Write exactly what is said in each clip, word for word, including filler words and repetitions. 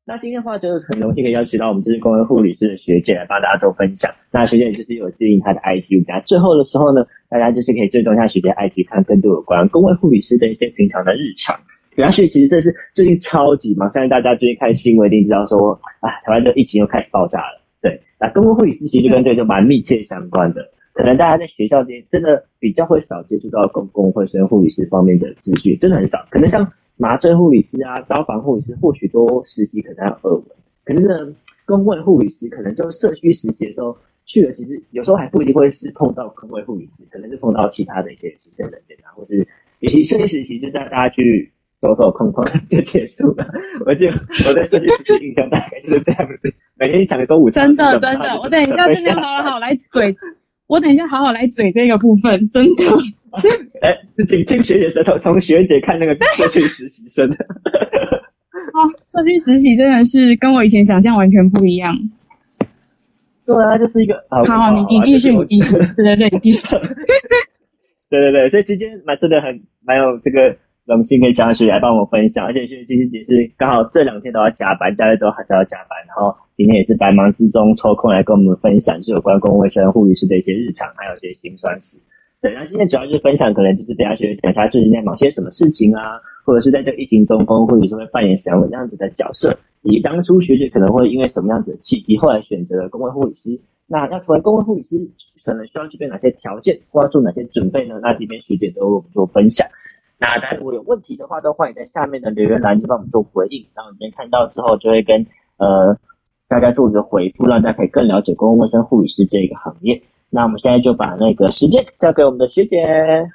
那今天的话就是很荣幸可以邀请到我们就是公卫护理师的学姐来帮大家做分享。那学姐就是有经营她的 I G， 那最后的时候呢，大家就是可以追踪一下学姐 I G， 看更多有关公卫护理师的一些平常的日常。主要是其实这是最近超级忙，相信大家最近看新闻一定知道说，啊，台湾的疫情又开始爆炸了。对，那公卫护理师其实就跟这个就蛮密切相关的。可能大家在学校间真的比较会少接触到公共卫生护理师方面的资讯，真的很少。可能像麻醉护理师啊、刀房护理师，或许都实习可能要耳闻。可是呢，公卫护理师可能就社区实习的时候去了，其实有时候还不一定会是碰到公卫护理师，可能是碰到其他的一些行政人员啊，或是有些社区实习就带大家去走走空空就结束了。我就我对社区实习印象大概就是这样子，每天想说午餐。 真的真的，我等一下真的好好来嘴，我等一下好好来嘴这个部分，真的。 哎，请听学姐舌头，从学姐看那个社区实习生。 哦，社区实习真的是跟我以前想象完全不一样。 对啊，就是一个好， 好，你你继续，你继续，对对对，你继续。 对对对，所以今天蛮真的很蛮有这个荣幸可以请学姐来帮我们分享，而且学姐今天也是刚好这两天都要加班，假日都还是要加班，然后今天也是百忙之中抽空来跟我们分享，就是有关公共卫生护理师的一些日常，还有一些辛酸史。对，那今天主要就是分享，可能就是等一下学姐讲一下最近在忙些什么事情啊，或者是在这个疫情中，公共护理师会扮演什么样子的角色，以及当初学姐可能会因为什么样子的契机，后来选择了公共护理师。那要成为公共护理师，可能需要具备哪些条件，或要做哪些准备呢？那这边学姐都为我们做分享。那大家如果有问题的话，都欢迎在下面的留言栏就帮我们做回应。那我们今天看到之后，就会跟呃大家做一个回复，让大家可以更了解公共卫生护理师这个行业。那我们现在就把那个时间交给我们的学姐。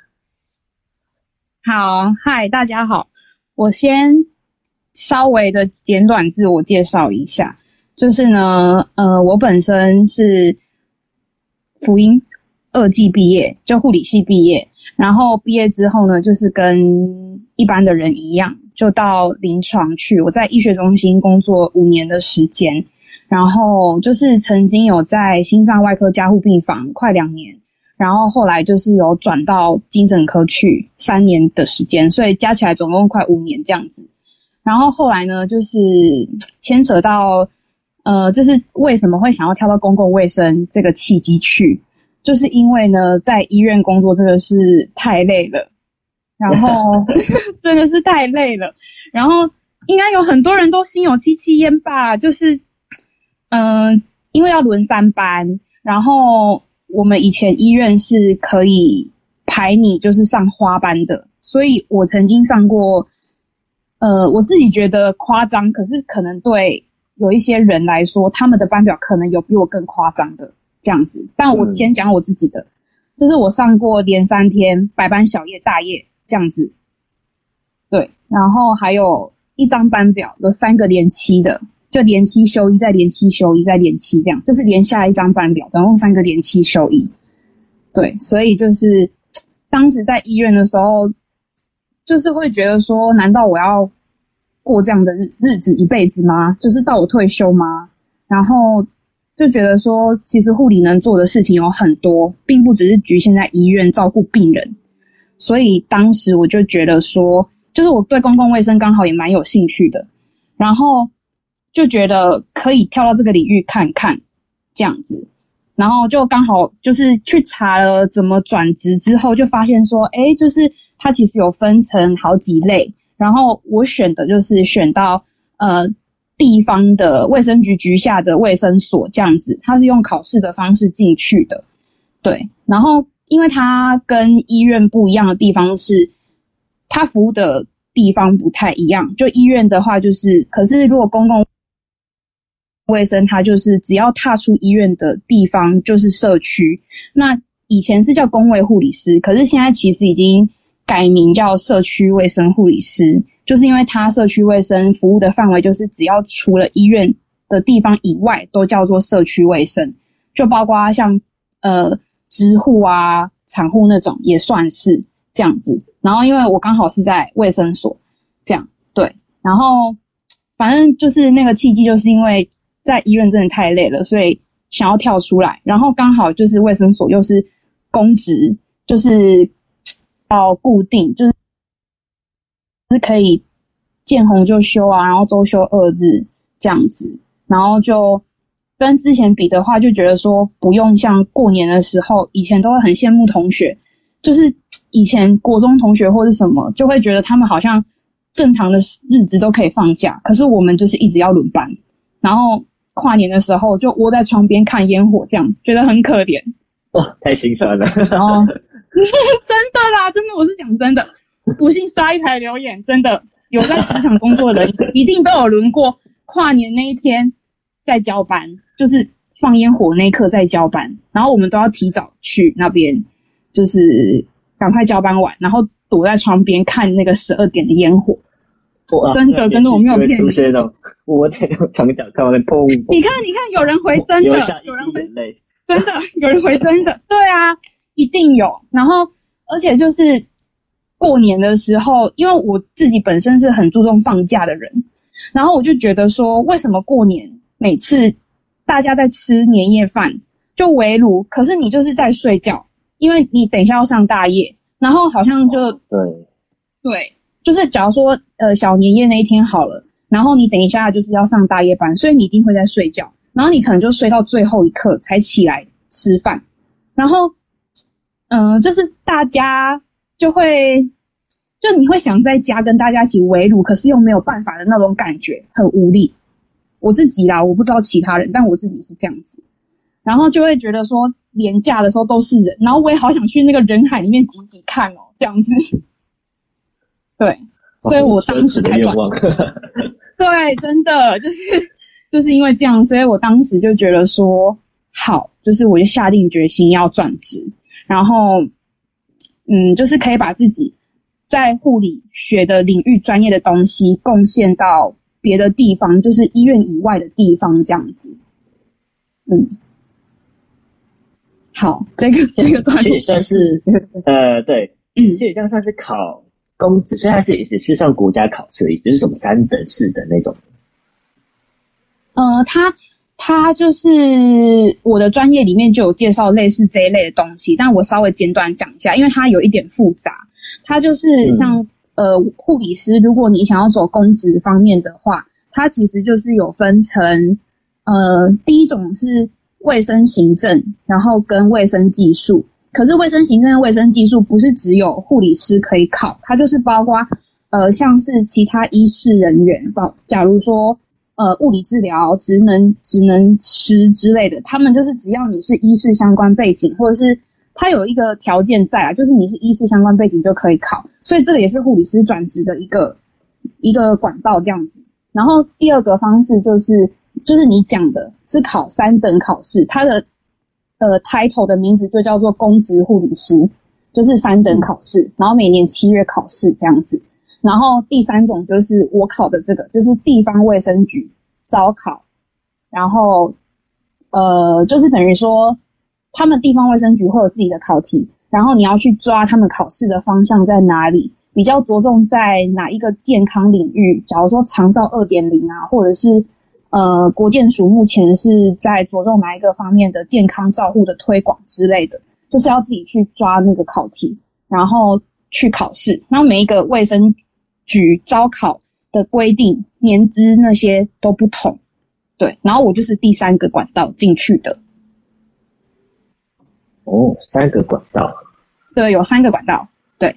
好，嗨，大家好，我先稍微的简短自我介绍一下，就是呢，呃，我本身是辅英二技毕业，就护理系毕业，然后毕业之后呢，就是跟一般的人一样，就到临床去，我在医学中心工作五年的时间。然后就是曾经有在心脏外科加护病房快两年，然后后来就是有转到精神科去三年的时间，所以加起来总共快五年这样子。然后后来呢，就是牵扯到呃，就是为什么会想要跳到公共卫生这个契机去，就是因为呢，在医院工作真的是太累了，然后真的是太累了，然后应该有很多人都心有戚戚焉吧，就是。嗯、呃，因为要轮三班，然后我们以前医院是可以排你就是上花班的，所以我曾经上过，呃，我自己觉得夸张，可是可能对有一些人来说，他们的班表可能有比我更夸张的这样子。但我先讲我自己的，嗯、就是我上过连三天白班、小夜、大夜这样子，对，然后还有一张班表有三个连七的。就连七休一，再连七休一，再连七这样，就是连下一张班表，总共三个连七休一。对，所以就是当时在医院的时候，就是会觉得说，难道我要过这样的日日子一辈子吗？就是到我退休吗？然后就觉得说，其实护理能做的事情有很多，并不只是局限在医院照顾病人。所以当时我就觉得说，就是我对公共卫生刚好也蛮有兴趣的，然后。就觉得可以跳到这个领域看看这样子，然后就刚好就是去查了怎么转职之后，就发现说诶就是它其实有分成好几类，然后我选的就是选到呃地方的卫生局局下的卫生所这样子，它是用考试的方式进去的。对，然后因为它跟医院不一样的地方是它服务的地方不太一样，就医院的话就是可是如果公共卫生它就是只要踏出医院的地方就是社区，那以前是叫公卫护理师，可是现在其实已经改名叫社区卫生护理师，就是因为它社区卫生服务的范围就是只要除了医院的地方以外都叫做社区卫生，就包括像呃植护啊产护那种也算是这样子。然后因为我刚好是在卫生所这样，对，然后反正就是那个契机就是因为在医院真的太累了，所以想要跳出来，然后刚好就是卫生所又是公职，就是要固定，就是可以见红就休啊，然后周休二日这样子，然后就跟之前比的话，就觉得说不用像过年的时候，以前都会很羡慕同学，就是以前国中同学或是什么，就会觉得他们好像正常的日子都可以放假，可是我们就是一直要轮班，然后跨年的时候就窝在窗边看烟火，这样觉得很可怜。 哇，太心酸了。 然后真的啦，真的，我是讲真的，不信刷一排留言，真的有在职场工作的人一定都有轮过跨年那一天在交班，就是放烟火那一刻在交班，然后我们都要提早去那边，就是赶快交班完，然后躲在窗边看那个十二点的烟火。真的真的我没有骗你， 出现那种我在那种墙角看到那砰， 你看你看，有人回真的，有人回真的，有人回真的，对啊，一定有。然后而且就是过年的时候，因为我自己本身是很注重放假的人，然后我就觉得说，为什么过年每次大家在吃年夜饭就围炉，可是你就是在睡觉，因为你等一下要上大夜，然后好像就对对。就是假如说呃小年夜那一天好了，然后你等一下就是要上大夜班，所以你一定会在睡觉，然后你可能就睡到最后一刻才起来吃饭，然后嗯、呃、就是大家就会就你会想在家跟大家一起围炉，可是又没有办法的那种感觉，很无力。我自己啦，我不知道其他人，但我自己是这样子，然后就会觉得说连假的时候都是人，然后我也好想去那个人海里面挤挤看哦，这样子。对，所以我当时才转。对，真的就是就是因为这样，所以我当时就觉得说，好，就是我就下定决心要转职，然后，嗯，就是可以把自己在护理学的领域专业的东西贡献到别的地方，就是医院以外的地方这样子。嗯，好，这个这个段落其实也算是呃，对，嗯，其实这样算是考。公职，所以它是也是算国家考试的意思，就是什么三等四等那种。 呃，它它就是我的专业里面就有介绍类似这一类的东西，但我稍微简短讲一下，因为它有一点复杂。它就是像、嗯、呃护理师，如果你想要走公职方面的话，它其实就是有分成呃第一种是卫生行政，然后跟卫生技术。可是卫生行政、卫生技术不是只有护理师可以考，它就是包括呃像是其他医事人员，包假如说呃物理治疗、职能职能师之类的，他们就是只要你是医事相关背景，或者是它有一个条件在啊，就是你是医事相关背景就可以考，所以这个也是护理师转职的一个一个管道这样子。然后第二个方式就是就是你讲的是考三等考试，它的呃 title 的名字就叫做公职护理师，就是三等考试，然后每年七月考试这样子。然后第三种就是我考的这个，就是地方卫生局招考，然后呃就是等于说他们地方卫生局会有自己的考题，然后你要去抓他们考试的方向在哪里，比较着重在哪一个健康领域，假如说长照 二点零 啊，或者是呃，国健署目前是在着重哪一个方面的健康照护的推广之类的，就是要自己去抓那个考题，然后去考试。然后每一个卫生局招考的规定、年资那些都不同，对。然后我就是第三个管道进去的。 哦，三个管道。 对，有三个管道。对。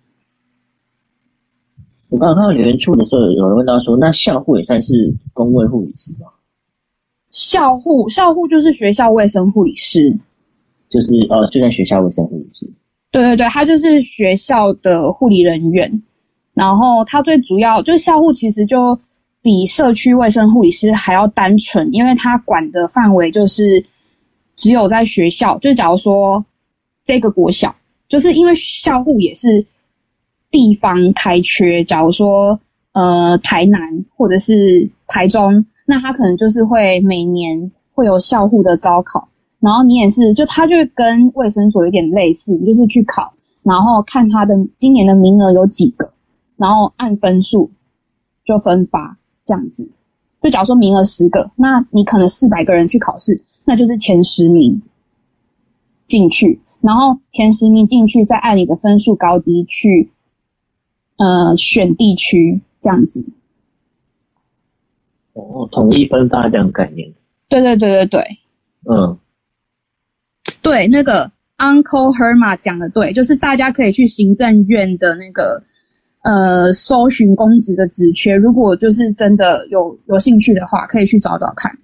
我刚刚看到留言处的时候，有人问到说，那校护也算是公卫护理师吗？ 校护，校护就是学校卫生护理师， 就是哦，就在学校卫生护理师。 对对对，他就是学校的护理人员，然后他最主要就是校护，其实就比社区卫生护理师还要单纯，因为他管的范围就是只有在学校，就假如说这个国小，就是因为校护也是地方开缺，假如说呃台南或者是台中，那他可能就是会每年会有校护的招考，然后你也是就他就跟卫生所有点类似，你就是去考，然后看他的今年的名额有几个，然后按分数就分发这样子。就假如说名额十个，那你可能四百个人去考试，那就是前十名进去，然后前十名进去再按你的分数高低去呃选地区这样子。 哦，统一分发这样的概念。 对对对对对， 嗯， 对，那个 Uncle Herma 讲的对，就是大家可以去行政院的那个呃搜寻公职的职缺，如果就是真的有有兴趣的话，可以去找找看。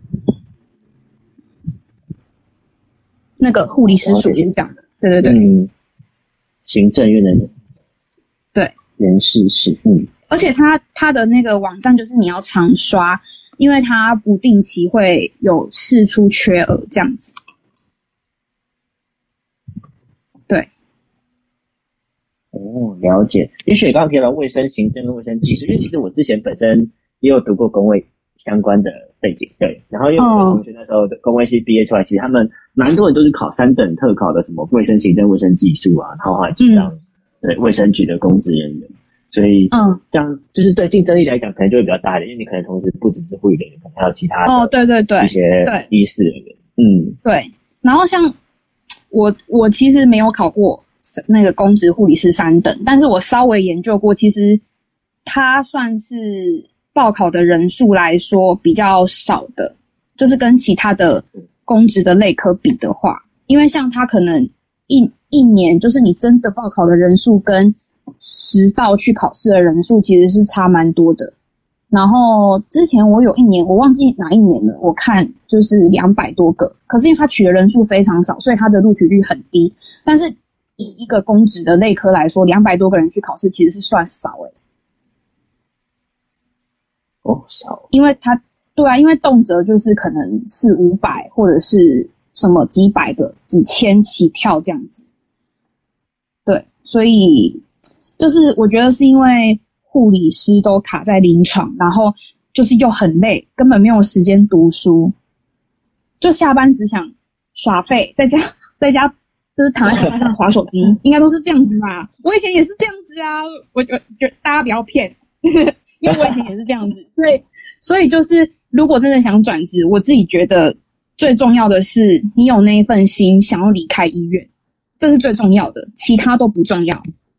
那个护理师叔叔讲的，对对对， 嗯，行政院的人， 对， 人事室，嗯， 而且他他的那个网站就是你要常刷，因为他不定期会有释出缺额这样子。对， 哦，了解。也许你刚刚提到卫生行政跟卫生技术，因为其实我之前本身也有读过公卫相关的背景，对。然后因为我的同学那时候的公卫系毕业出来，其实他们蛮多人都是考三等特考的，什么卫生行政、卫生技术啊，然后后来就当、嗯、对卫生局的公职人员。所以，嗯，这样就是对竞争力来讲，可能就会比较大一点，因为你可能同时不只是护理人员，可能还有其他的哦，对对对， 一些医师人员，嗯， 对。然后像我，我其实没有考过那个公职护理师三等，但是我稍微研究过，其实它算是报考的人数来说比较少的，就是跟其他的公职的类科比的话，因为像它可能一一年，就是你真的报考的人数跟实到去考试的人数其实是差蛮多的。然后之前我有一年我忘记哪一年了，我看就是两百多个，可是因为他取的人数非常少，所以他的录取率很低。但是以一个公职的类科来说，两百多个人去考试其实是算少诶、欸。 哦，少， 因为他对啊，因为动辄就是可能四五百或者是什么几百个、几千起跳这样子。对，所以就是我觉得是因为护理师都卡在临床，然后就是又很累，根本没有时间读书，就下班只想耍废，在家在家就是躺在沙发上滑手机，应该都是这样子吧？我以前也是这样子啊，我觉得大家不要骗，因为我以前也是这样子，所以所以就是如果真的想转职，我自己觉得最重要的是你有那一份心，想要离开医院。这是最重要的，其他都不重要。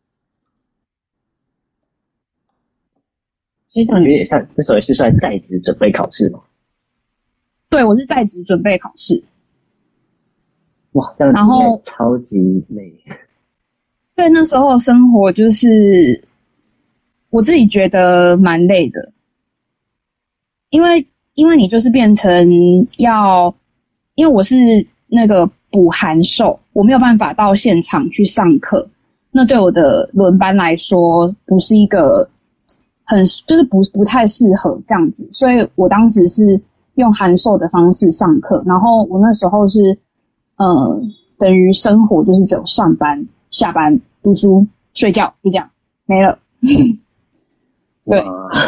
其实上学也算，那时候也是算在职准备考试嘛。 对，我是在职准备考试。 哇，这样子也超级累。 对，那时候生活就是我自己觉得蛮累的，因为因为你就是变成要，因为我是那个补函授，我没有办法到现场去上课，那对我的轮班来说不是一个很就是不不太适合这样子，所以我当时是用函授的方式上课，然后我那时候是呃等于生活就是只有上班、下班、读书、睡觉，就这样没了。对。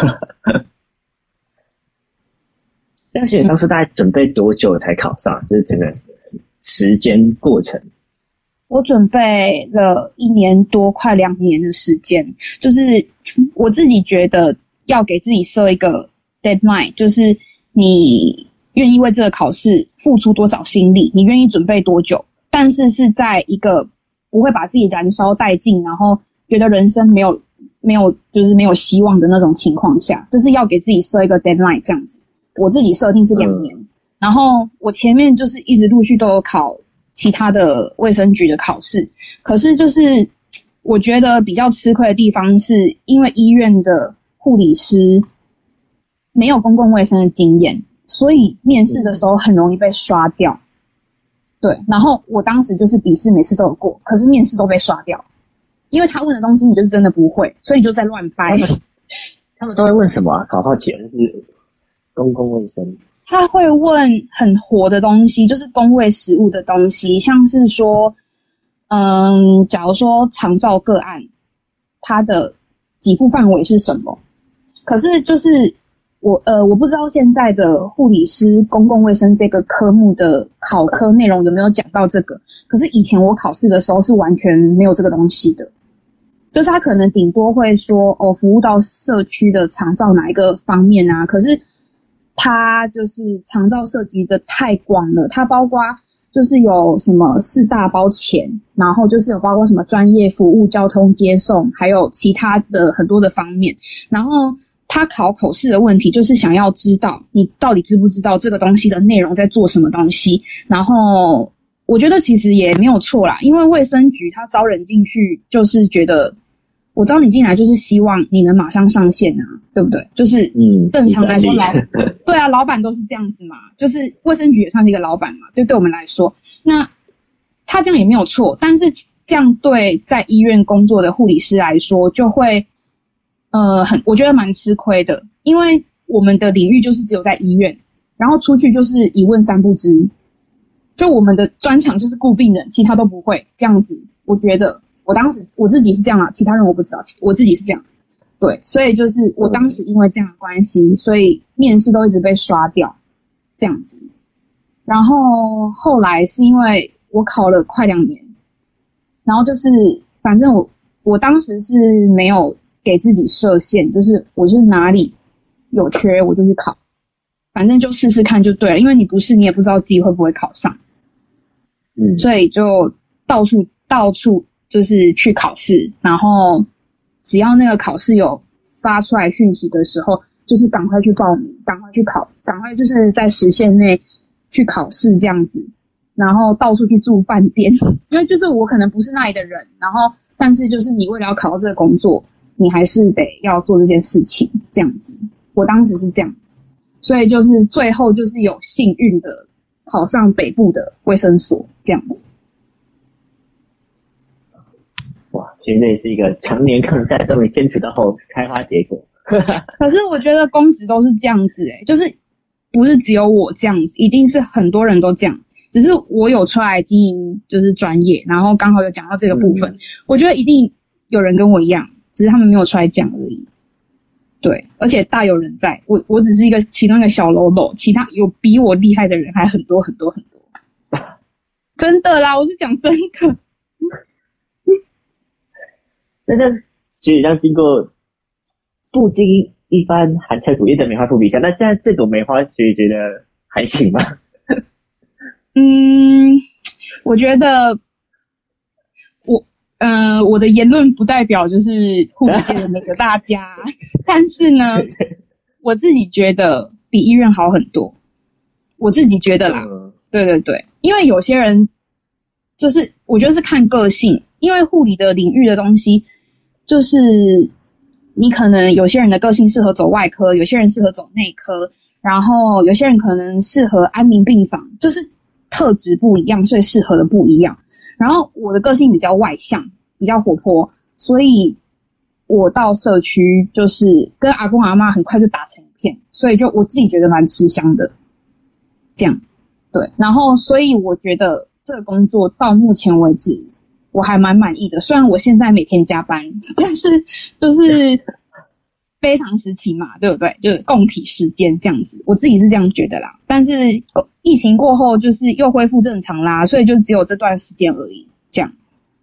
但是你当初大概准备多久才考上？就是整个时间过程。 我准备了一年多，快两年的时间。就是我自己觉得要给自己设一个 deadline， 就是你愿意为这个考试付出多少心力，你愿意准备多久，但是是在一个不会把自己燃烧殆尽，然后觉得人生没有没有就是没有希望的那种情况下，就是要给自己设一个 deadline 这样子。我自己设定是两年、嗯，然后我前面就是一直陆续都有考其他的卫生局的考试，可是就是我觉得比较吃亏的地方是因为医院的护理师没有公共卫生的经验，所以面试的时候很容易被刷掉。对，然后我当时就是笔试每次都有过，可是面试都被刷掉，因为他问的东西你就是真的不会，所以你就在乱掰。 他们, 他们都会问什么啊？好好奇，就是公共卫生。 他会问很活的东西，就是公卫食物的东西，像是说，嗯，假如说长照个案，它的给付范围是什么？可是就是我呃，我不知道现在的护理师公共卫生这个科目的考科内容有没有讲到这个。可是以前我考试的时候是完全没有这个东西的，就是他可能顶多会说哦，服务到社区的长照哪一个方面啊，可是它就是长照涉及的太广了，它包括就是有什么四大包钱，然后就是有包括什么专业服务、交通接送，还有其他的很多的方面。然后他考口试的问题就是想要知道你到底知不知道这个东西的内容在做什么东西，然后我觉得其实也没有错啦，因为卫生局他招人进去就是觉得我招你进来就是希望你能马上上线啊，对不对？就是嗯，正常来说老对啊，老板都是这样子嘛，就是卫生局也算是一个老板嘛，对对我们来说，那他这样也没有错，但是这样对在医院工作的护理师来说就会呃，很，我觉得蛮吃亏的，因为我们的领域就是只有在医院，然后出去就是一问三不知，就我们的专长就是顾病人，其他都不会这样子。我觉得我当时我自己是这样啊，其他人我不知道，我自己是这样。对，所以就是我当时因为这样的关系，所以面试都一直被刷掉，这样子。然后后来是因为我考了快两年，然后就是反正我我当时是没有给自己设限，就是我是哪里有缺我就去考，反正就试试看就对了，因为你不试你也不知道自己会不会考上，嗯，所以就到处到处就是去考试，然后只要那个考试有发出来讯息的时候，就是赶快去报名，赶快去考，赶快就是在时限内去考试这样子，然后到处去住饭店，因为就是我可能不是那里的人，然后但是就是你为了要考到这个工作，你还是得要做这件事情，这样子。我当时是这样子，所以就是最后就是有幸运的考上北部的卫生所，这样子。 哇，其实这也是一个常年抗战终于坚持到后开花结果。 可是我觉得公职都是这样子诶、欸，就是不是只有我这样子，一定是很多人都这样。只是我有出来经营就是专业，然后刚好有讲到这个部分，嗯、我觉得一定有人跟我一样。只是他们没有出来讲而已，对，而且大有人在，我我只是一个其中一个小喽啰，其他有比我厉害的人还很多很多很多，真的啦，我是讲真的。 那这其实这样经过不经一番寒彻骨夜的梅花扑鼻下，那现在这朵梅花学姐觉得还行吗？ 嗯，我觉得我。呃，我的言论不代表就是护理界的那个大家，但是呢，我自己觉得比医院好很多，我自己觉得啦，嗯、对对对，因为有些人就是我觉得是看个性，因为护理的领域的东西，就是你可能有些人的个性适合走外科，有些人适合走内科，然后有些人可能适合安宁病房，就是特质不一样，所以适合的不一样。然后我的个性比较外向，比较活泼，所以我到社区就是跟阿公阿嬷很快就打成一片，所以就我自己觉得蛮吃香的，这样，对。然后所以我觉得这个工作到目前为止我还蛮满意的，虽然我现在每天加班，但是就是非常时期嘛，对不对？就是共体时间这样子，我自己是这样觉得啦。但是疫情过后就是又恢复正常啦，所以就只有这段时间而已，这样。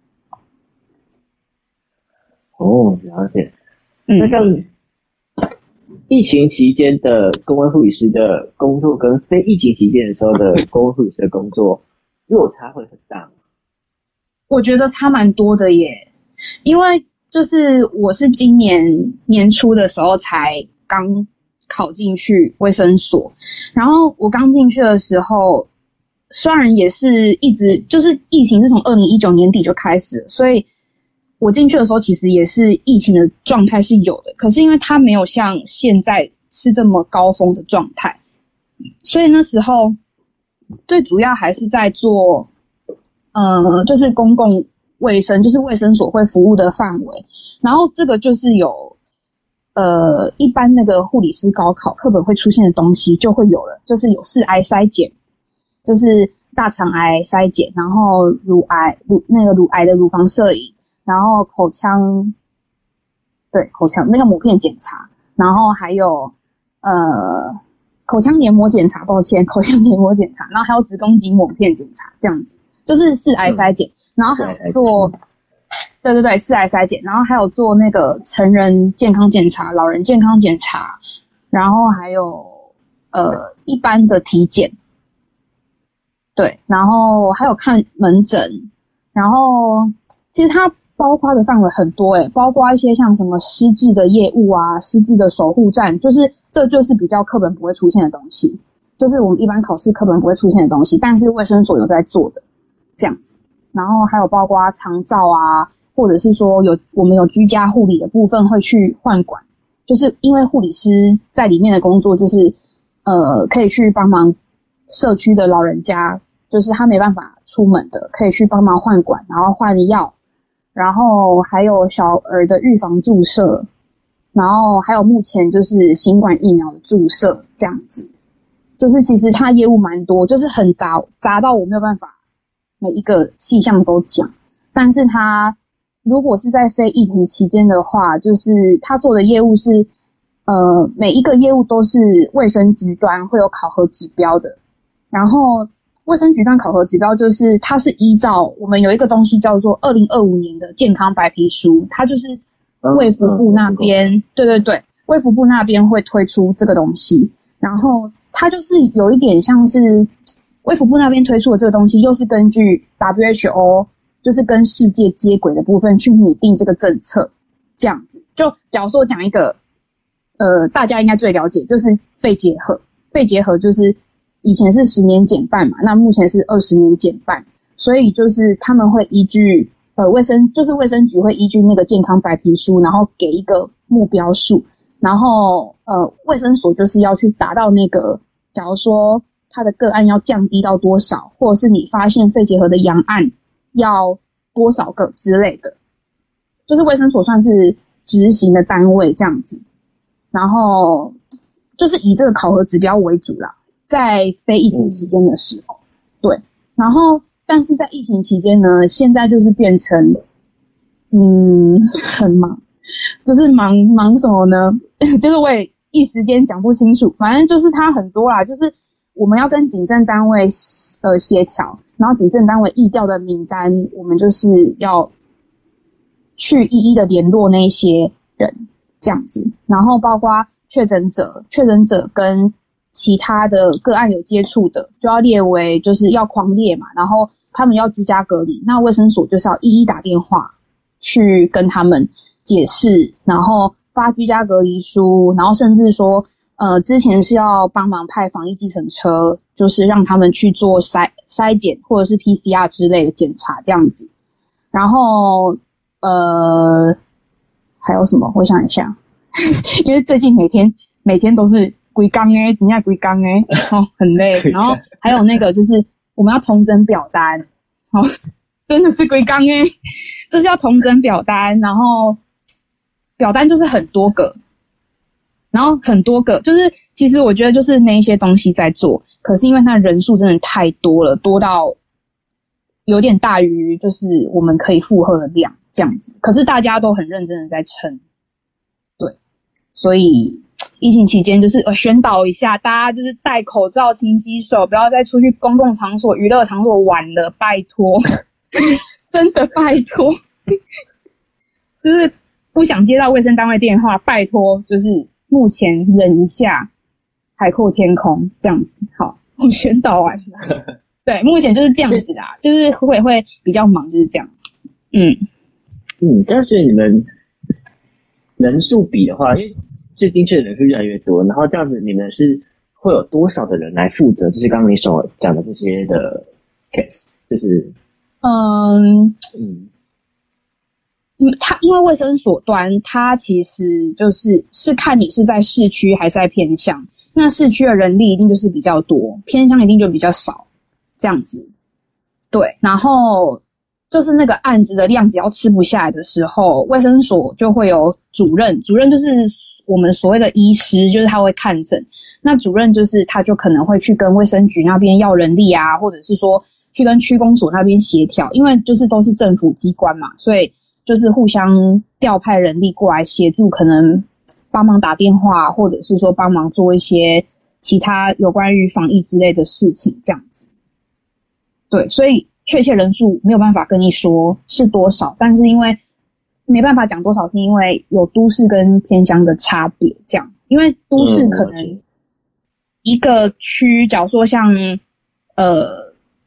哦，了解。嗯，那像疫情期间的公卫护理师的工作跟非疫情期间的时候的公卫护理师的工作落差会很大吗？ 我觉得差蛮多的耶，因为就是我是今年年初的时候才刚考进去卫生所，然后我刚进去的时候，虽然也是一直就是疫情是从二零一九年底就开始了，所以我进去的时候其实也是疫情的状态是有的，可是因为它没有像现在是这么高峰的状态，所以那时候最主要还是在做呃就是公共卫生，就是卫生所会服务的范围，然后这个就是有呃一般那个护理师高考课本会出现的东西就会有了，就是有四癌筛检，就是大肠癌筛检，然后乳癌乳那个乳癌的乳房摄影，然后口腔对口腔那个膜片检查，然后还有呃口腔黏膜检查，抱歉口腔黏膜检查，然后还有子宫颈膜片检查，这样子就是四癌筛检。嗯，然后还有做，对对对，四癌筛检，然后还有做那个成人健康检查、老人健康检查，然后还有呃一般的体检，对，然后还有看门诊，然后其实它包括的范围很多诶、欸，包括一些像什么失智的业务啊、失智的守护站，就是这就是比较课本不会出现的东西，就是我们一般考试课本不会出现的东西，但是卫生所有在做的这样子。然后还有包括长照啊，或者是说有我们有居家护理的部分会去换管，就是因为护理师在里面的工作就是呃可以去帮忙社区的老人家，就是他没办法出门的，可以去帮忙换管，然后换药，然后还有小儿的预防注射，然后还有目前就是新冠疫苗的注射这样子。就是其实他业务蛮多，就是很杂杂到我没有办法每一个细项都讲。但是他如果是在非疫情期间的话，就是他做的业务是呃每一个业务都是卫生局端会有考核指标的。然后卫生局端考核指标就是它是依照我们有一个东西叫做二零二五年的健康白皮书，它就是卫福部那边、嗯嗯、对对对，卫福部那边会推出这个东西，然后它就是有一点像是卫福部那边推出的这个东西，又是根据 W H O 就是跟世界接轨的部分去拟定这个政策，这样子。就假如说讲一个呃大家应该最了解，就是肺结核，肺结核就是以前是十年减半嘛，那目前是二十年减半，所以就是他们会依据呃卫生就是卫生局会依据那个健康白皮书，然后给一个目标数，然后呃卫生所就是要去达到那个，假如说他的个案要降低到多少，或者是你发现肺结核的阳案要多少个之类的，就是卫生所算是执行的单位这样子，然后就是以这个考核指标为主啦。在非疫情期间的时候、嗯、对，然后但是在疫情期间呢，现在就是变成嗯很忙，就是忙忙什么呢就是我也一时间讲不清楚，反正就是它很多啦，就是我们要跟警政单位呃协调，然后警政单位疫调的名单我们就是要去一一的联络那些人这样子，然后包括确诊者确诊者跟其他的个案有接触的就要列为就是要匡列嘛，然后他们要居家隔离，那卫生所就是要一一打电话去跟他们解释，然后发居家隔离书，然后甚至说呃之前是要帮忙派防疫计程车，就是让他们去做筛筛检或者是 P C R 之类的检查这样子。然后呃还有什么我想一下因为最近每天每天都是规工诶，真正规工诶，哦，很累。然后还有那个就是我们要统整表单，哦，真的是规工诶，就是要统整表单，然后表单就是很多个，然后很多个，就是其实我觉得就是那一些东西在做，可是因为它人数真的太多了，多到有点大于就是我们可以负荷的量这样子。可是大家都很认真的在撑，对，所以。疫情期间就是呃宣导一下，大家就是戴口罩、勤洗手，不要再出去公共场所、娱乐场所玩了，拜托，真的拜托，就是不想接到卫生单位电话，拜托，就是目前忍一下，海阔天空这样子。好，我宣导完了，对，目前就是这样子啦，就是会会比较忙，就是这样。嗯嗯，但是你们人数比的话，因为最近确诊人数越来越多，然后这样子你们是会有多少的人来负责？就是刚刚你所讲的这些的 case， 就是嗯嗯，它因为卫生所端，它其实就是是看你是在市区还是在偏乡。那市区的人力一定就是比较多，偏乡一定就比较少，这样子。对，然后就是那个案子的量只要吃不下来的时候，卫生所就会有主任，主任就是我们所谓的医师，就是他会看诊。那主任就是他就可能会去跟卫生局那边要人力啊，或者是说去跟区公所那边协调，因为就是都是政府机关嘛，所以就是互相调派人力过来协助，可能帮忙打电话，或者是说帮忙做一些其他有关于防疫之类的事情这样子。对，所以确切人数没有办法跟你说是多少，但是因为没办法讲多少，是因为有都市跟偏乡的差别这样。因为都市可能一个区，假如说像呃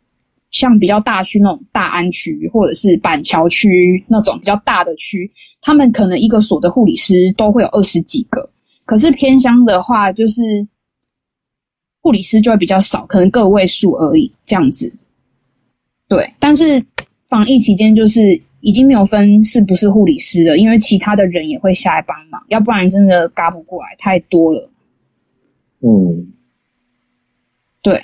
像比较大区那种大安区，或者是板桥区那种比较大的区，他们可能一个所的护理师都会有二十几个。可是偏乡的话，就是护理师就会比较少，可能个位数而已这样子。对，但是防疫期间就是已经没有分是不是护理师了，因为其他的人也会下来帮忙，要不然真的嘎不过来，太多了。 嗯， 对。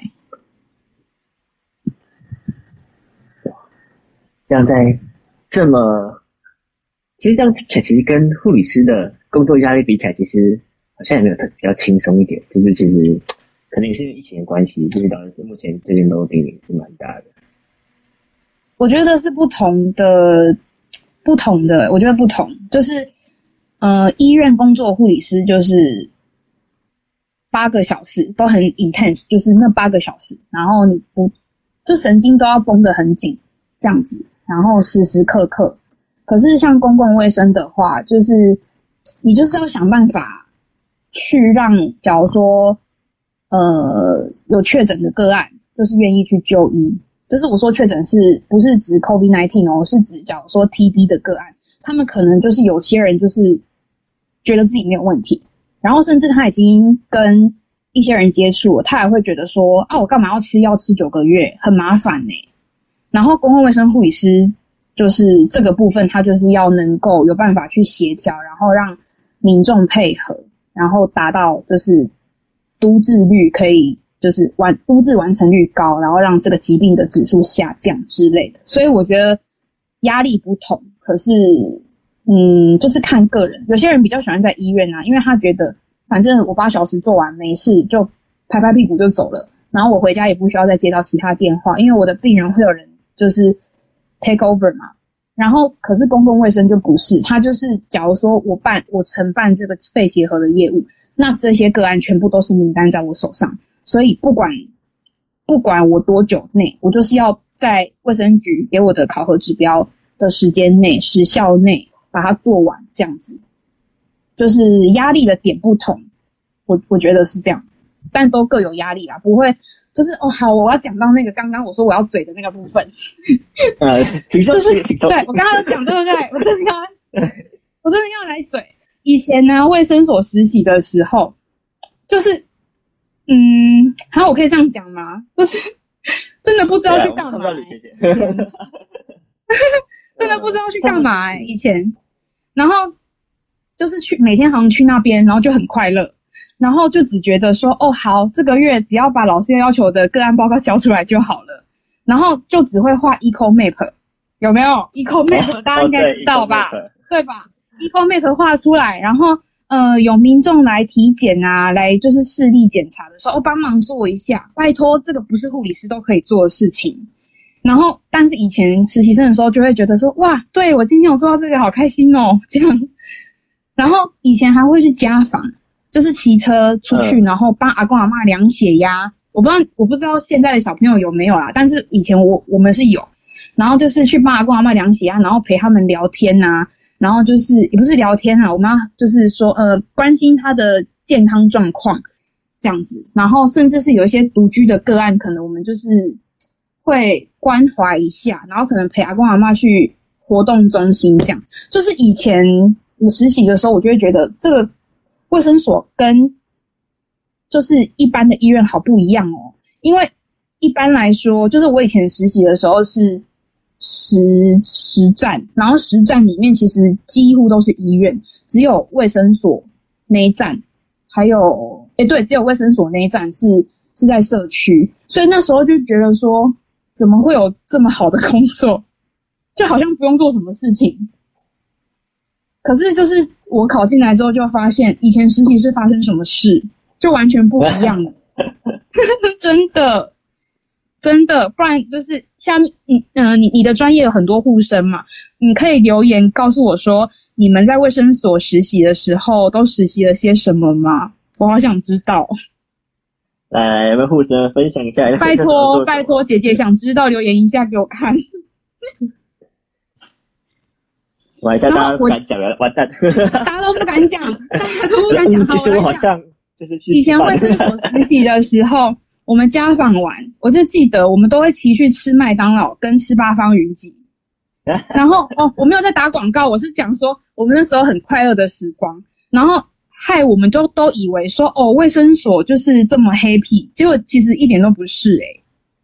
这样在这么，其实这样听起来，其实跟护理师的工作压力比起来，其实好像也没有特比较轻松一点。就是其实可能也是因为疫情的关系，就是导致目前最近都顶也是蛮大的。 我觉得是不同的，不同的，我觉得不同，就是呃，医院工作护理师就是八个小时都很 intense， 就是那八个小时，然后你不就神经都要绷得很紧，这样子。然后时时刻刻，可是像公共卫生的话，就是你就是要想办法去让，假如说呃有确诊的个案，就是愿意去就医。就是我说确诊是不是指 COVID 十九 哦，是指假如说 T B 的个案，他们可能就是有些人就是觉得自己没有问题，然后甚至他已经跟一些人接触了，他也会觉得说啊，我干嘛要吃药吃九个月，很麻烦呢、欸。然后公共卫生护理师就是这个部分，他就是要能够有办法去协调，然后让民众配合，然后达到就是都治率可以就是完都治完成率高，然后让这个疾病的指数下降之类的。所以我觉得压力不同，可是嗯，就是看个人。有些人比较喜欢在医院啊，因为他觉得反正我八小时做完没事，就拍拍屁股就走了，然后我回家也不需要再接到其他电话，因为我的病人会有人就是 take over 嘛。然后可是公共卫生就不是，他就是假如说我办我承办这个肺结核的业务，那这些个案全部都是名单在我手上，所以不管不管我多久内，我就是要在卫生局给我的考核指标的时间内时效内把它做完，这样子。就是压力的点不同，我我觉得是这样，但都各有压力啦，不会就是哦好，我要讲到那个刚刚我说我要嘴的那个部分， 呃， 就是对我刚刚有讲对不对？我真的要，我真的要来嘴。以前呢，卫生所实习的时候，就是嗯，好，我可以这样讲吗？就是真的不知道去干嘛、欸，真的不知道去干嘛哎、欸，以前，然后就是去每天好像去那边，然后就很快乐。然后就只觉得说，哦，好，这个月只要把老师要求的个案报告交出来就好了。然后就只会画 Eco Map， 有没有 Eco Map？、哦、大家应该知道吧？哦、对吧 ？Eco Map 画出来，然后呃，有民众来体检啊，来就是视力检查的时候，哦，帮忙做一下，拜托，这个不是护理师都可以做的事情。然后，但是以前实习生的时候就会觉得说，哇，对我今天有做到这个，好开心哦，这样。然后以前还会去家访。就是骑车出去，然后帮阿公阿嬷量血压。我不知道，我不知道现在的小朋友有没有啦，但是以前我我们是有。然后就是去帮阿公阿嬷量血压，然后陪他们聊天啊，然后就是也不是聊天啊，我们要就是说呃关心他的健康状况这样子。然后甚至是有一些独居的个案，可能我们就是会关怀一下，然后可能陪阿公阿嬷去活动中心这样。就是以前我实习的时候，我就会觉得这个。卫生所跟就是一般的医院好不一样哦，因为一般来说，就是我以前实习的时候是实实战，然后实战里面其实几乎都是医院，只有卫生所那一站，还有诶对，只有卫生所那一站是是在社区，所以那时候就觉得说，怎么会有这么好的工作，就好像不用做什么事情。可是就是我考进来之后就发现，以前实习室发生什么事就完全不一样了，真的真的。不然就是下面你呃你你的专业有很多护生嘛，你可以留言告诉我说你们在卫生所实习的时候都实习了些什么吗？我好想知道。 来，有没有护生分享一下？ 拜托拜托，姐姐想知道，留言一下给我看。 玩一下，大家不敢讲了，完蛋！ 大家都不敢讲，大家都不敢讲。 其实我好像就是去以前卫生所实习的时候， 我们家访完，我就记得我们都会骑去吃麦当劳跟吃八方云集。然后哦，我没有在打广告，我是讲说我们那时候很快乐的时光，然后害我们都都以为说哦，卫生所就是这么 happy， 结果其实一点都不是诶、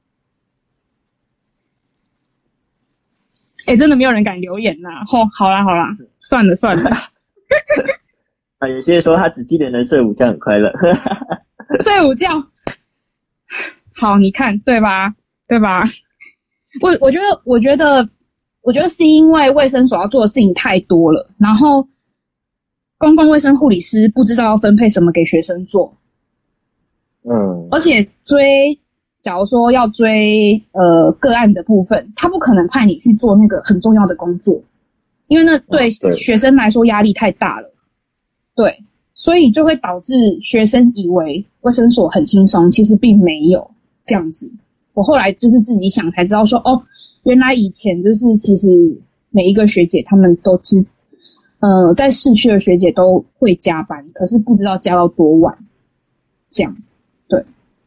欸。哎、欸，真的没有人敢留言呐！吼、哦，好啦好啦，算了算了。 啊，有些人说他只记得能睡午觉很快乐。 睡午觉，好，你看对吧？对吧？我我觉得，我觉得，我觉得是因为卫生所要做的事情太多了，然后公共卫生护理师不知道要分配什么给学生做。 嗯， 而且追，假如说要追呃个案的部分，他不可能派你去做那个很重要的工作，因为那对学生来说压力太大了。对，所以就会导致学生以为卫生所很轻松，其实并没有这样子。我后来就是自己想才知道说，哦，原来以前就是其实每一个学姐她们都知，呃，在市区的学姐都会加班，可是不知道加到多晚，这样。对。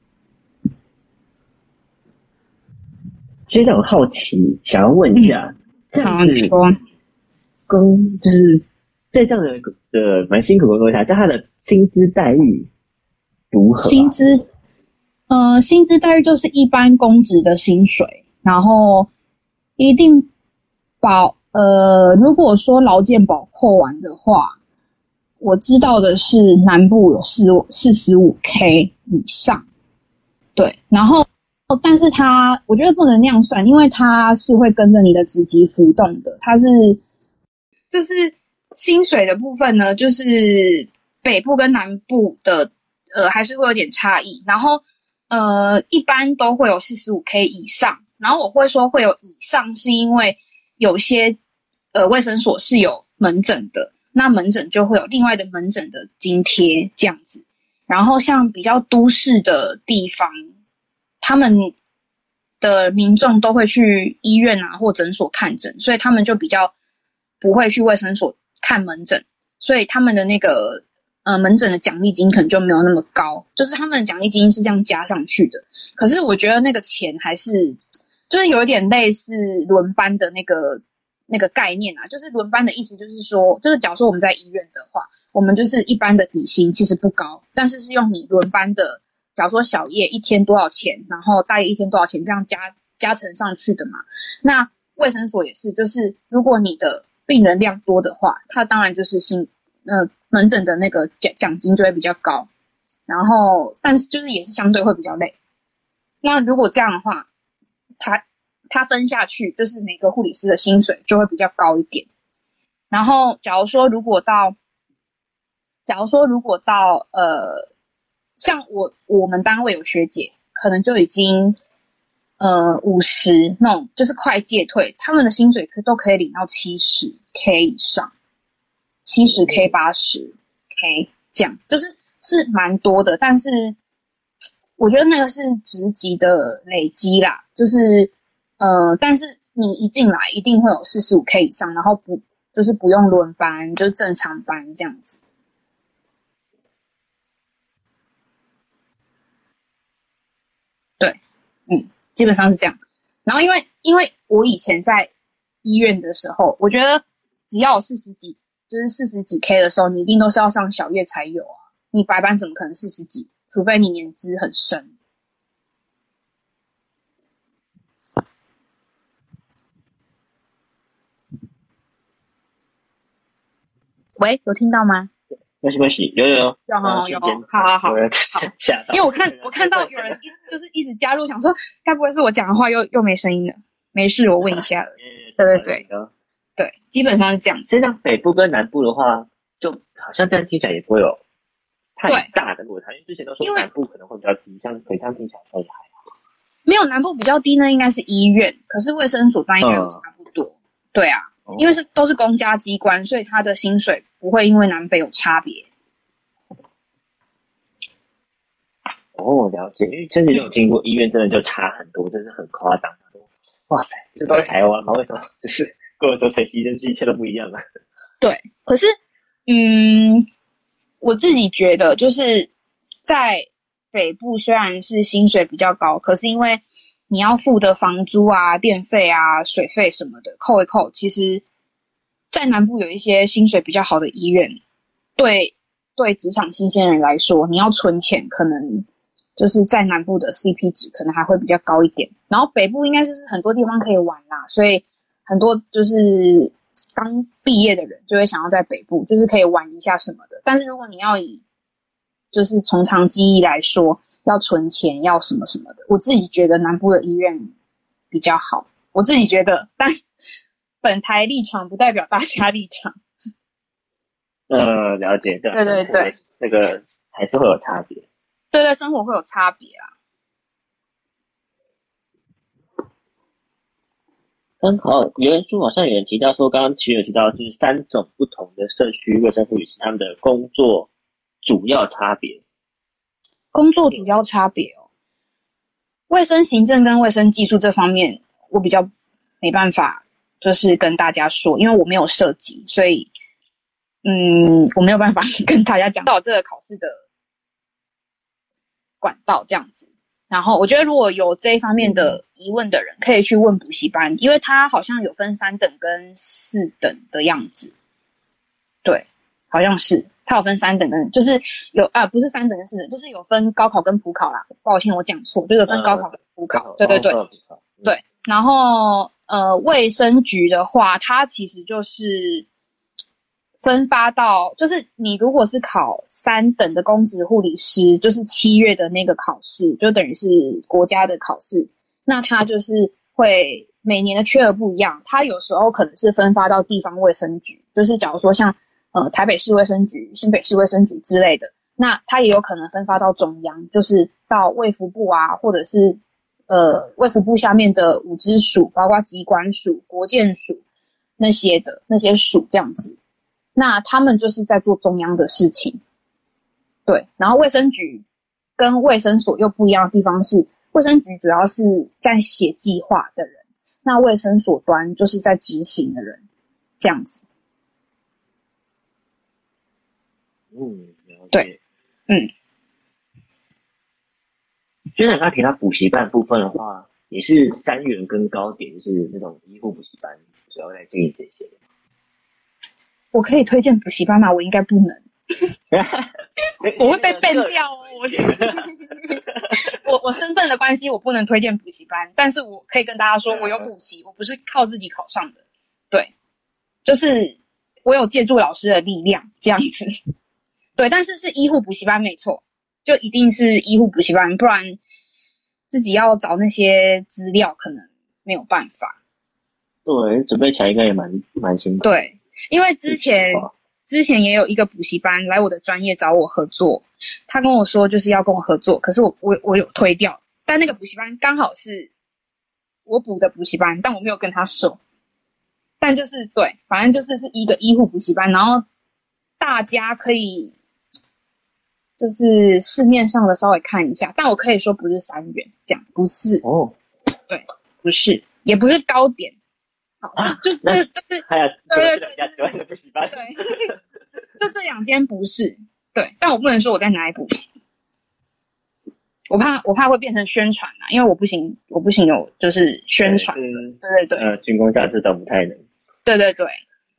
学长好奇，想要问一下，嗯、这样子工就是在这样的的蛮辛苦的工作下，在他的薪资待遇如何、啊？ 薪资，呃，薪资待遇就是一般公职的薪水，然后一定保呃，如果说劳健保扣完的话，我知道的是南部有四四十五 K 以上，对，然后但是它我觉得不能那样算，因为它是会跟着你的职级浮动的，它是就是薪水的部分呢，就是北部跟南部的呃还是会有点差异，然后呃一般都会有 四十五 K 以上，然后我会说会有以上是因为有些呃卫生所是有门诊的，那门诊就会有另外的门诊的津贴这样子，然后像比较都市的地方，他们的民众都会去医院啊或诊所看诊，所以他们就比较不会去卫生所看门诊，所以他们的那个呃门诊的奖励金可能就没有那么高，就是他们的奖励金是这样加上去的。可是我觉得那个钱还是就是有一点类似轮班的那个那个概念啊，就是轮班的意思就是说，就是假如说我们在医院的话，我们就是一般的底薪其实不高，但是是用你轮班的，假如说小夜一天多少钱，然后大夜一天多少钱，这样加加成上去的嘛。那卫生所也是，就是如果你的病人量多的话，它当然就是新呃门诊的那个奖奖金就会比较高，然后但是就是也是相对会比较累。那如果这样的话，它它分下去，就是每个护理师的薪水就会比较高一点。然后假如说如果到假如说如果到呃像我我们单位有学姐可能就已经呃五十那种就是快届退，他们的薪水都可以领到七十 K 以上，七十 K 八十 K 这样，就是是蛮多的，但是我觉得那个是职级的累积啦，就是呃但是你一进来一定会有 四十五 K 以上，然后不就是不用轮班，就是正常班这样子。对，嗯，基本上是这样。然后因为因为我以前在医院的时候，我觉得只要有四十几，就是四十几 K 的时候，你一定都是要上小夜才有啊。你白班怎么可能四十几？除非你年资很深。喂，有听到吗？ 没事没事，有有有有有有，好好好， 吓到！ 因为我看我看到有人一就是一直加入，想说该不会是我讲的话又又没声音了？没事，我问一下了。对对对对，基本上是这样。 实际上北部跟南部的话，就好像这样听起来也不会有太大的落差，因为之前都说南部可能会比较低，像可以这样听起来好像也还好。 没有，南部比较低呢，应该是医院，可是卫生所端应该都差不多。嗯、对啊。因为是都是公家机关，所以他的薪水不会因为南北有差别。 哦，了解。因为真的有听过医院真的就差很多，真的很夸张。哇塞，这都是台湾吗？为什么就是过了这培训，真是一切都不一样了？ 对，可是嗯，我自己觉得就是在北部虽然是薪水比较高，可是因为你要付的房租啊、电费啊、水费什么的扣一扣，其实在南部有一些薪水比较好的医院，对对职场新鲜人来说，你要存钱可能就是在南部的 C P 值可能还会比较高一点。然后北部应该就是很多地方可以玩啦，所以很多就是刚毕业的人就会想要在北部，就是可以玩一下什么的。但是如果你要以就是从长计议来说，要存钱要什么什么的，我自己觉得南部的医院比较好，我自己觉得，但本台立场不代表大家立场。 呃，了解，对对对对， 那个还是会有差别。 对对，生活会有差别啊。 嗯，好，有人说好像有人提到说，刚刚其实有提到就是三种不同的社区卫生护理师他们的工作主要差别。 工作主要差别哦，卫生行政跟卫生技术这方面我比较没办法就是跟大家说，因为我没有涉及，所以嗯，我没有办法跟大家讲到这个考试的管道这样子。然后我觉得如果有这一方面的疑问的人，可以去问补习班，因为它好像有分三等跟四等的样子。对，好像是它有分三等跟就是有啊，不是三等跟四等，就是有分高考跟普考啦。抱歉，我讲错，就是有分高考跟普考。呃、对对对、哦嗯、对。然后呃，卫生局的话，它其实就是分发到，就是你如果是考三等的公职护理师，就是七月的那个考试，就等于是国家的考试，那它就是会每年的缺额不一样，它有时候可能是分发到地方卫生局，就是假如说像呃台北市卫生局、新北市卫生局之类的，那它也有可能分发到中央，就是到卫福部啊，或者是呃卫福部下面的五支署，包括疾管署、国健署那些的那些署这样子。那他们就是在做中央的事情，对。然后卫生局跟卫生所又不一样的地方是，卫生局主要是在写计划的人，那卫生所端就是在执行的人，这样子。 嗯，了解。 对，嗯。 就是你刚刚提到补习班部分的话，也是三元跟高点，就是那种医护补习班，主要在经营这些。 我可以推荐补习班吗？我应该不能，我会被 ban 掉哦。我我我身份的关系，我不能推荐补习班，但是我可以跟大家说，我有补习，我不是靠自己考上的，对，就是我有借助老师的力量这样子，对，但是是医护补习班没错，就一定是医护补习班，不然自己要找那些资料可能没有办法。 对，准备起来应该也蛮蛮辛苦。 对。因为之前之前也有一个补习班来我的专业找我合作，他跟我说就是要跟我合作，可是我我我有推掉，但那个补习班刚好是我补的补习班，但我没有跟他说，但就是对，反正就是是一个医护补习班，然后大家可以就是市面上的稍微看一下，但我可以说不是三元，这样不是哦，对，不是，也不是高点。啊，就这就是还有对对对， 两家喜欢的补习班， 对，就这两间不是对，但我不能说我在哪里补习，我怕我怕会变成宣传啦，因为我不行，我不行有就是宣传的，对对对， 呃，军工价值都不太能， 对对对。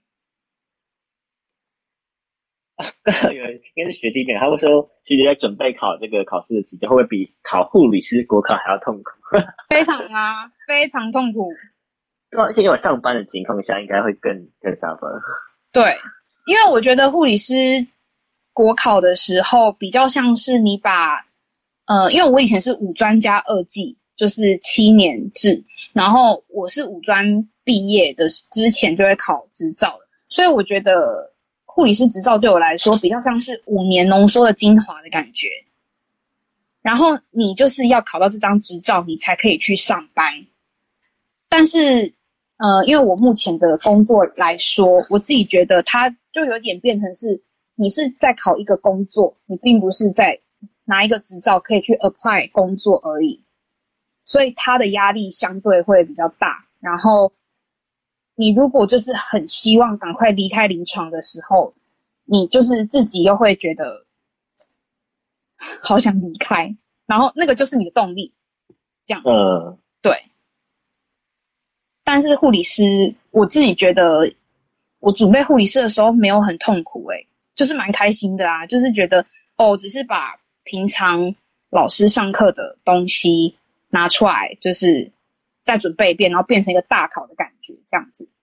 刚刚有人应该是学弟妹，他会说学姐在准备考这个考试的期间，会不会比考护理师国考还要痛苦？ 非常啊，非常痛苦。 对，而且有上班的情况下，应该会更更上班。 对，因为我觉得护理师国考的时候，比较像是你把呃，因为我以前是五专加二技，就是七年制，然后我是五专毕业的之前就会考执照了，所以我觉得护理师执照对我来说比较像是五年浓缩的精华的感觉。然后你就是要考到这张执照，你才可以去上班。但是呃，因为我目前的工作来说，我自己觉得它就有点变成是你是在考一个工作，你并不是在拿一个执照可以去 apply 工作而已，所以它的压力相对会比较大。然后你如果就是很希望赶快离开临床的时候，你就是自己又会觉得好想离开， 然后那个就是你的动力，这样子。 嗯， 对。但是护理师，我自己觉得，我准备护理师的时候没有很痛苦、欸，诶，就是蛮开心的啊，就是觉得哦，只是把平常老师上课的东西拿出来，就是再准备一遍，然后变成一个大考的感觉，这样子。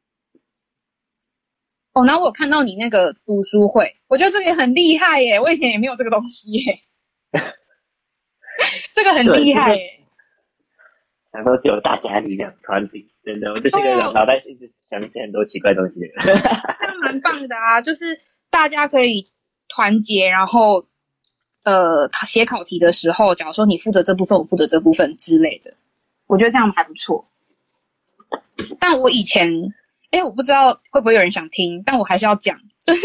哦，然后我有看到你那个读书会，我觉得这个也很厉害耶，我以前也没有这个东西耶，这个很厉害耶。 想说只有大家力量团体，真的，我就是一个脑袋一直想起很多奇怪东西的人。 那蛮棒的啊，就是大家可以团结，然后呃写考题的时候，假如说你负责这部分，我负责这部分之类的，我觉得这样还不错。但我以前，哎，我不知道会不会有人想听，但我还是要讲，就是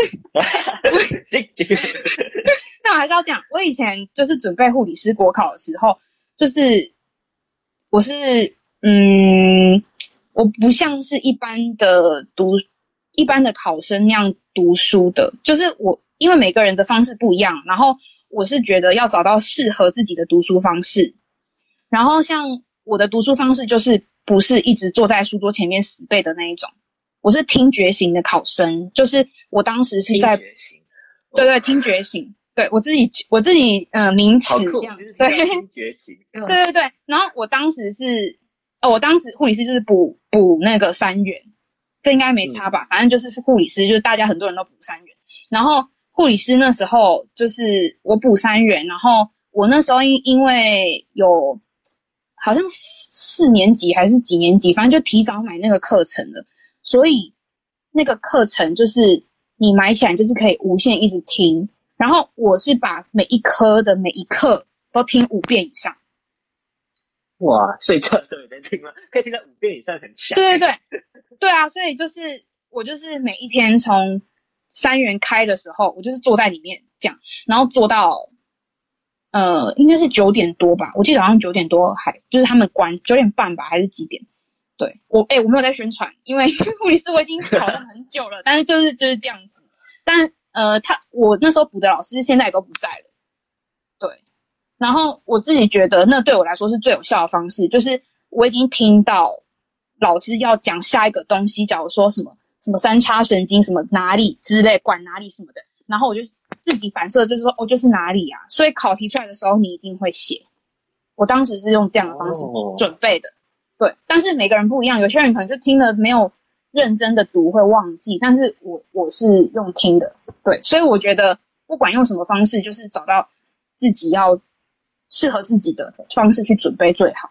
但我还是要讲，我以前就是准备护理师国考的时候，就是我是嗯，我不像是一般的读一般的考生那样读书的，就是我因为每个人的方式不一样，然后我是觉得要找到适合自己的读书方式，然后像我的读书方式就是不是一直坐在书桌前面死背的那一种，我是听觉型的考生，就是我当时是在听觉型， 对对听觉型，对我自己我自己呃名词这样，对听觉型， 对对对，然后我当时是哦，我当时护理师就是补补那个三元，这应该没差吧？嗯、反正就是护理师，就是大家很多人都补三元，然后护理师那时候就是我补三元，然后我那时候因因为有好像四年级还是几年级，反正就提早买那个课程了，所以那个课程就是你买起来就是可以无限一直听，然后我是把每一科的每一课都听五遍以上。 哇，睡觉的时候也在听吗？可以听到五遍以上，很强。 对对对，对啊，所以就是我就是每一天从三元开的时候，我就是坐在里面这样，然后坐到呃应该是九点多吧，我记得好像九点多还就是他们关九点半吧，还是几点？对我哎、欸，我没有在宣传，因为护理师我已经考了很久了，但是就是就是这样子。但呃，他我那时候补的老师现在也都不在了，对。然后我自己觉得那对我来说是最有效的方式，就是我已经听到老师要讲下一个东西，假如说什么什么三叉神经什么哪里之类管哪里什么的，然后我就自己反射就是说哦就是哪里啊，所以考题出来的时候你一定会写。我当时是用这样的方式准备的，对。但是每个人不一样，有些人可能就听了没有认真的读会忘记，但是我我是用听的，对。所以我觉得不管用什么方式，就是找到自己要适合自己的方式去准备最好。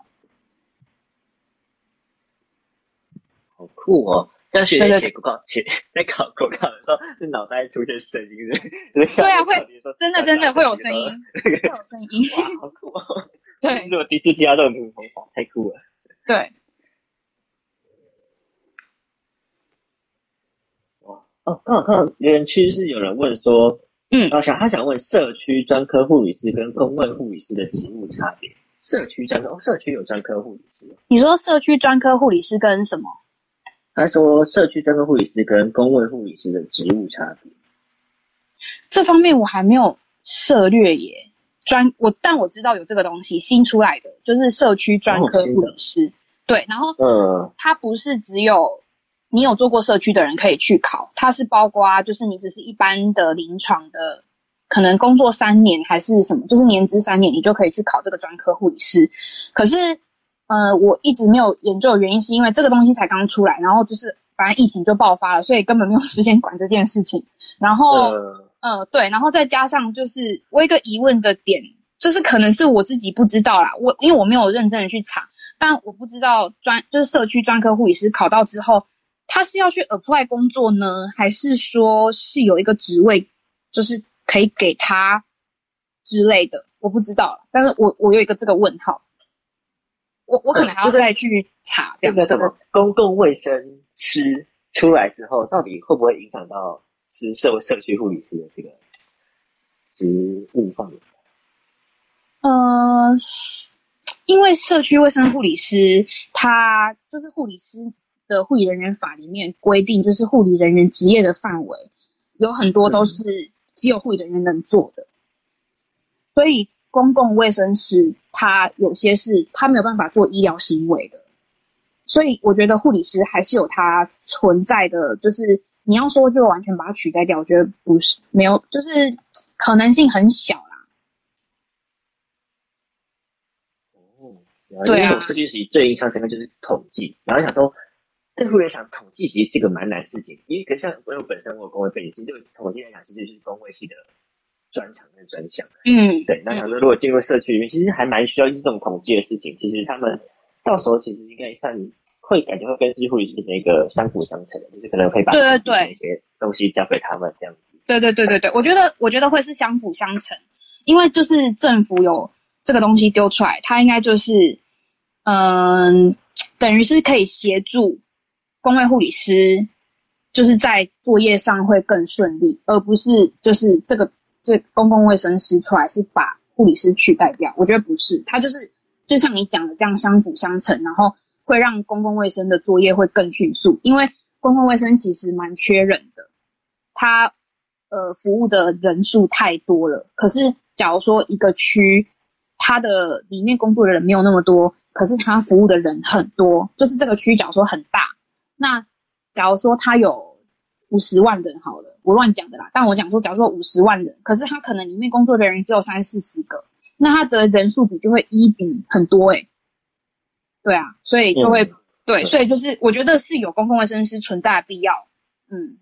好酷哦！像学姐写国考，写在考国考的时候，是脑袋出现声音的。 对啊，会真的真的会有声音，会有声音。 哇，好酷哦！ 对， 如果第一次听到这种方法，太酷了。 对。 哇哦，刚好看到留言区是有人问说， 嗯， 啊想他想问社区专科护理师跟公卫护理师的职务差别。社区专科，哦，社区有专科护理师。 你说社区专科护理师跟什么？ 他说社区专科护理师跟公卫护理师的职务差别。 这方面我还没有涉略耶。专我但我知道有这个东西新出来的，就是社区专科护理师。哦、对，然后嗯，它不是只有你有做过社区的人可以去考，它是包括就是你只是一般的临床的，可能工作三年还是什么，就是年资三年，你就可以去考这个专科护理师。可是呃，我一直没有研究的原因是因为这个东西才刚出来，然后就是反正疫情就爆发了，所以根本没有时间管这件事情。然后，呃, 呃，对，然后再加上就是我一个疑问的点，就是可能是我自己不知道啦，我因为我没有认真的去查，但我不知道专就是社区专科护理师考到之后，他是要去 apply 工作呢，还是说是有一个职位，就是可以给他之类的，我不知道了。但是我我有一个这个问号。我我可能还要再去查这样。 这个什么公共卫生师出来之后，到底会不会影响到是社社区护理师的这个职务范围？ 呃，因为社区卫生护理师，他就是护理师的护理人员法里面规定，就是护理人员职业的范围有很多都是只有护理人员能做的，所以公共卫生师他有些是他没有办法做医疗行为的，所以我觉得护理师还是有他存在的，就是你要说就完全把它取代掉，我觉得不是，没有，就是可能性很小啦。 哦，对啊，因为我社区实习最印象深刻就是统计，然后想说，对护理来讲，统计其实是一个蛮难的事情，因为可是像因为我本身我有公卫背景，其实对统计来讲，其实就是公卫系的专长跟专项。 嗯， 对。那想说，如果进入社区里面，其实还蛮需要这种统计的事情。其实他们到时候其实应该算会感觉会跟社区护理师变成一个相辅相成的，就是可能可以把对对对一些东西交给他们这样子。 对对对对对，我觉得我觉得会是相辅相成，因为就是政府有这个东西丢出来，它应该就是嗯、呃，等于是可以协助公卫护理师，就是在作业上会更顺利，而不是就是这个这公共卫生师出来是把护理师取代掉。我觉得不是，它就是就像你讲的这样相辅相成，然后会让公共卫生的作业会更迅速，因为公共卫生其实蛮缺人的，它呃服务的人数太多了。可是假如说一个区它的里面工作的人没有那么多，可是它服务的人很多，就是这个区假如说很大，那假如说它有五十万人好了，我乱讲的啦，但我讲说假如说五十万人，可是它可能里面工作的人只有三四十个，那它的人数比就会一比很多诶、欸、对啊，所以就会、嗯、对，所以就是我觉得是有公共卫生师存在的必要。嗯，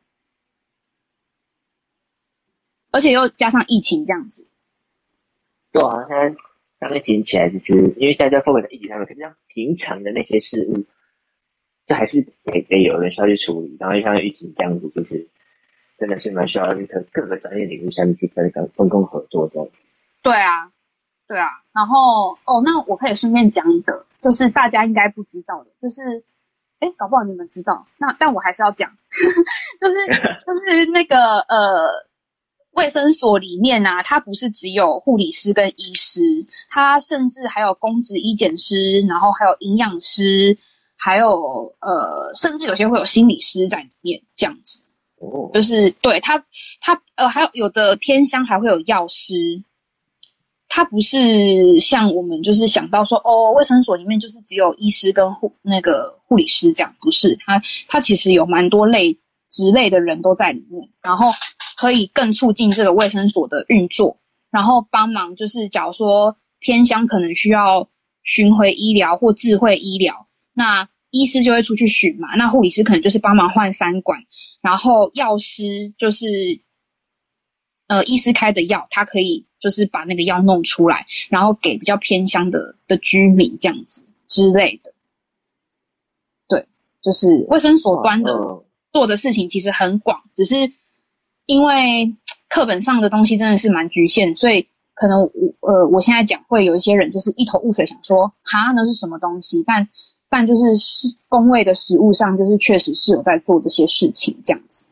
而且又加上疫情这样子。 对啊，现在刚刚听起来就是因为现在在 focus 在疫情上面，可是像平常的那些事物就还是得得有人需要去处理，然后像疫情这样子，就是真的是蛮需要去各个专业领域下面去跟分工合作这样子。 对啊，对啊。然后哦，那我可以顺便讲一个，就是大家应该不知道的，就是哎，搞不好你们知道，那但我还是要讲，就是就是那个呃，卫生所里面啊，它不是只有护理师跟医师，它甚至还有公职医检师，然后还有营养师。还有呃，甚至有些会有心理师在里面，这样子，哦，就是对他他呃，还有有的偏乡还会有药师，他不是像我们就是想到说哦，卫生所里面就是只有医师跟护那个护理师这样，不是，他他其实有蛮多类职类的人都在里面，然后可以更促进这个卫生所的运作，然后帮忙就是假如说偏乡可能需要巡回医疗或智慧医疗。那医师就会出去巡嘛，那护理师可能就是帮忙换三管，然后药师就是呃医师开的药，他可以就是把那个药弄出来，然后给比较偏乡的的居民这样子之类的。对，就是卫生所端的做的事情其实很广，只是因为课本上的东西真的是蛮局限，所以可能我呃我现在讲会有一些人就是一头雾水，想说哈那是什么东西，但但就是公卫的实务上，就是确实是有在做这些事情，这样子。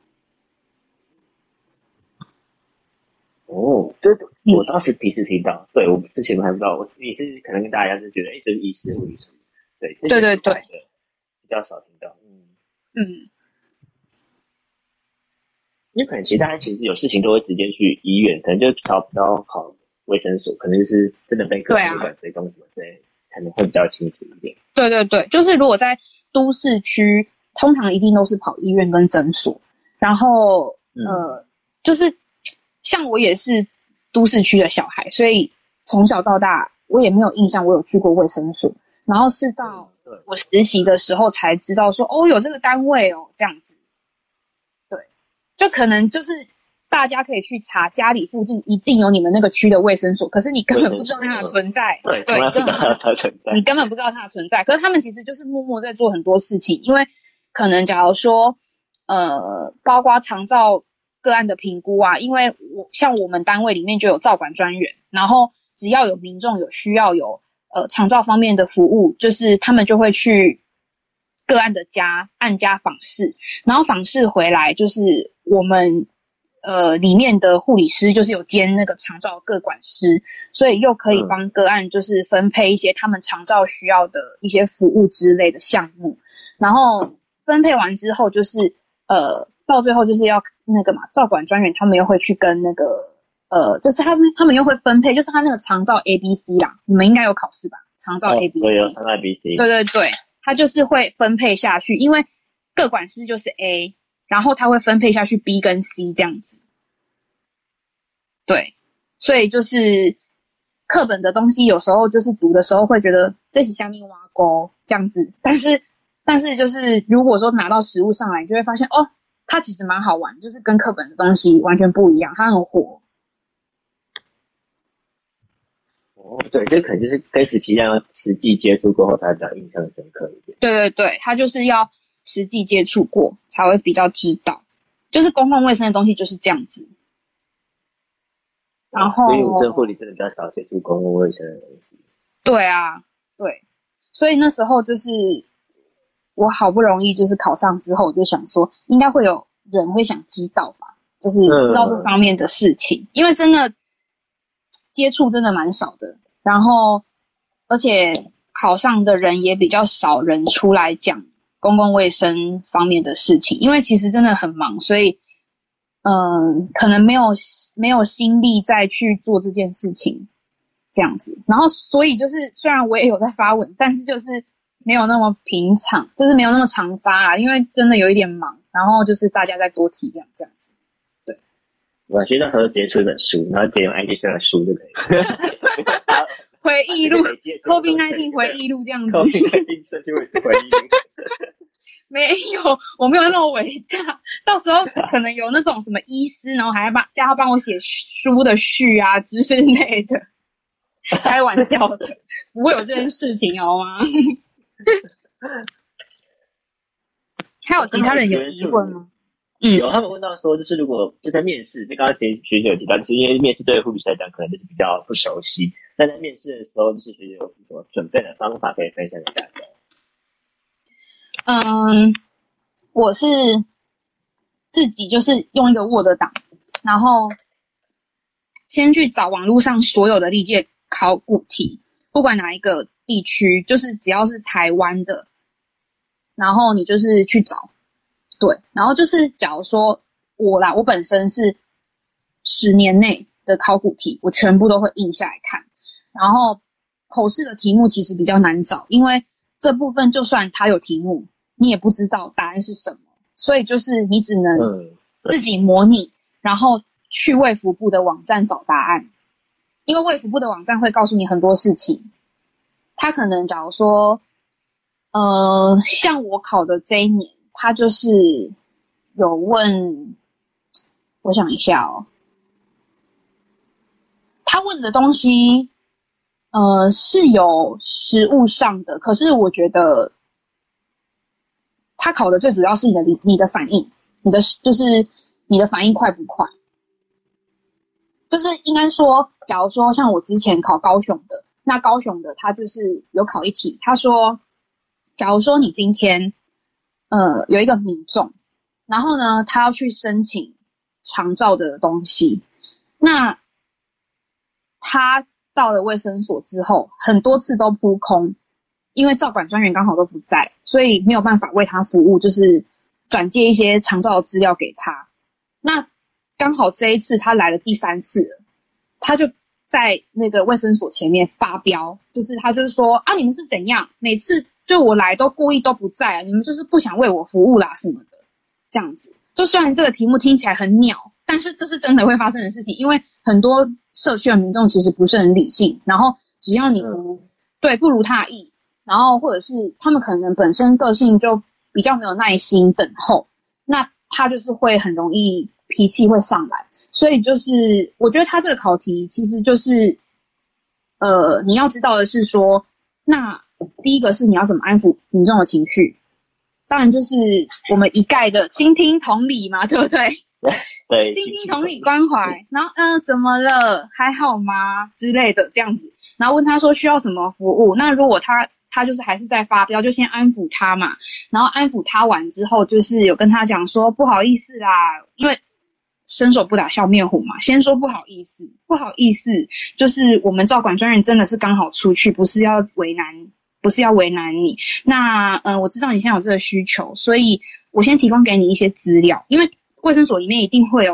哦，这我当时第一次听到，嗯、对我之前还不知道，我你是可能跟大家是觉得，哎，就是医师、护理师，对， 对对对， 比较少听到，嗯嗯， 因为可能其实大家其实有事情都会直接去医院，可能就找不到跑卫生所，可能就是真的被个人管追踪什么之类的。才能会比较清楚一点。 对对对，就是如果在都市区，通常一定都是跑医院跟诊所。然后、嗯、呃，就是像我也是都市区的小孩，所以从小到大我也没有印象我有去过卫生所。然后是到我实习的时候才知道说，哦，有这个单位哦，这样子。对，就可能就是。大家可以去查家里附近一定有你们那个区的卫生所，可是你根本不知道它的存在。 对，对，根本不知道它的存在。 你根本不知道它的存在。可是他们其实就是默默在做很多事情，因为可能假如说，呃，包括长照个案的评估啊，因为我像我们单位里面就有照管专员，然后只要有民众有需要有呃长照方面的服务，就是他们就会去个案的家按家访视，然后访视回来就是我们。呃，里面的护理师就是有兼那个长照个管师，所以又可以帮个案就是分配一些他们长照需要的一些服务之类的项目，然后分配完之后就是呃，到最后就是要那个嘛，照管专员他们又会去跟那个呃，就是他们他们又会分配，就是他那个长照 A B C 啦，你们应该有考试吧？长照 A B C，、 哦、有长照 A B C， 对对对，他就是会分配下去，因为各管师就是 A， 然后他会分配下去 B 跟 C 这样子。对，所以就是课本的东西有时候就是读的时候会觉得这是下面挖沟这样子，但是但是就是如果说拿到实物上来，你就会发现哦，它其实蛮好玩，就是跟课本的东西完全不一样，它很火。 哦，对，这可能就是跟实习要实际接触过后才比较印象深刻一点。 对对对，它就是要实际接触过才会比较知道，就是公共卫生的东西就是这样子。然后， 所以我这护理真的比较少接触公共卫生的东西。 对啊，对，所以那时候就是我好不容易就是考上之后，我就想说，应该会有人会想知道吧，就是知道这方面的事情，嗯、因为真的接触真的蛮少的，然后而且考上的人也比较少人出来讲公共卫生方面的事情，因为其实真的很忙，所以。嗯，可能没有没有心力再去做这件事情，这样子。然后，所以就是虽然我也有在发文，但是就是没有那么平常，就是没有那么常发啊，因为真的有一点忙。然后就是大家再多体谅这样子。对， 我其实那时候直接出一本书，然后直接用 I T 上的书就可以了。 回忆录 ，COVID 十九 回忆录这样子。 COVID 十九 就会是回忆录。 没有，我没有那么伟大。到时候可能有那种什么医师，然后还要帮叫他帮我写书的序啊之类的。开玩笑的，不会有这件事情好吗？还有其他人有疑问吗？ 嗯，有，他们问到说，就是如果就在面试，就刚刚其实学姐有提到，就是因为面试对护理师来讲，可能就是比较不熟悉。但在面试的时候，就是学姐有什么准备的方法可以分享给大家？ 嗯，我是自己就是用一个 Word 档，然后先去找网络上所有的历届考古题，不管哪一个地区，就是只要是台湾的，然后你就是去找，对，然后就是假如说我啦，我本身是十年内的考古题，我全部都会印下来看，然后口试的题目其实比较难找，因为这部分就算它有题目，你也不知道答案是什么，所以就是你只能自己模拟，然后去卫福部的网站找答案，因为卫福部的网站会告诉你很多事情。他可能假如说，呃，像我考的这一年，他就是有问，我想一下哦，他问的东西。呃，是有实务上的，可是我觉得他考的最主要是你的你的反应，你的就是你的反应快不快？就是应该说，假如说像我之前考高雄的，那高雄的他就是有考一题，他说，假如说你今天呃有一个民众，然后呢他要去申请长照的东西，那他到了卫生所之后，很多次都扑空，因为照管专员刚好都不在，所以没有办法为他服务，就是转介一些长照的资料给他。那刚好这一次他来了第三次了，他就在那个卫生所前面发飙，就是他就是说啊，你们是怎样？每次就我来都故意都不在啊，你们就是不想为我服务啦什么的，这样子。就虽然这个题目听起来很鸟，但是这是真的会发生的事情，因为很多社区的民众其实不是很理性，然后只要你不、嗯、对不如他意，然后或者是他们可能本身个性就比较没有耐心等候，那他就是会很容易脾气会上来，所以就是我觉得他这个考题其实就是呃你要知道的是说，那第一个是你要怎么安抚民众的情绪，当然就是我们一概的倾听同理嘛，对不对？ 对， 倾听同理关怀，然后嗯、呃，怎么了？还好吗？之类的这样子，然后问他说需要什么服务。那如果他他就是还是在发飙，就先安抚他嘛。然后安抚他完之后，就是有跟他讲说不好意思啦，因为伸手不打笑面虎嘛，先说不好意思，不好意思，就是我们照管专员真的是刚好出去，不是要为难。不是要为难你，那呃，我知道你现在有这个需求，所以我先提供给你一些资料，因为卫生所里面一定会有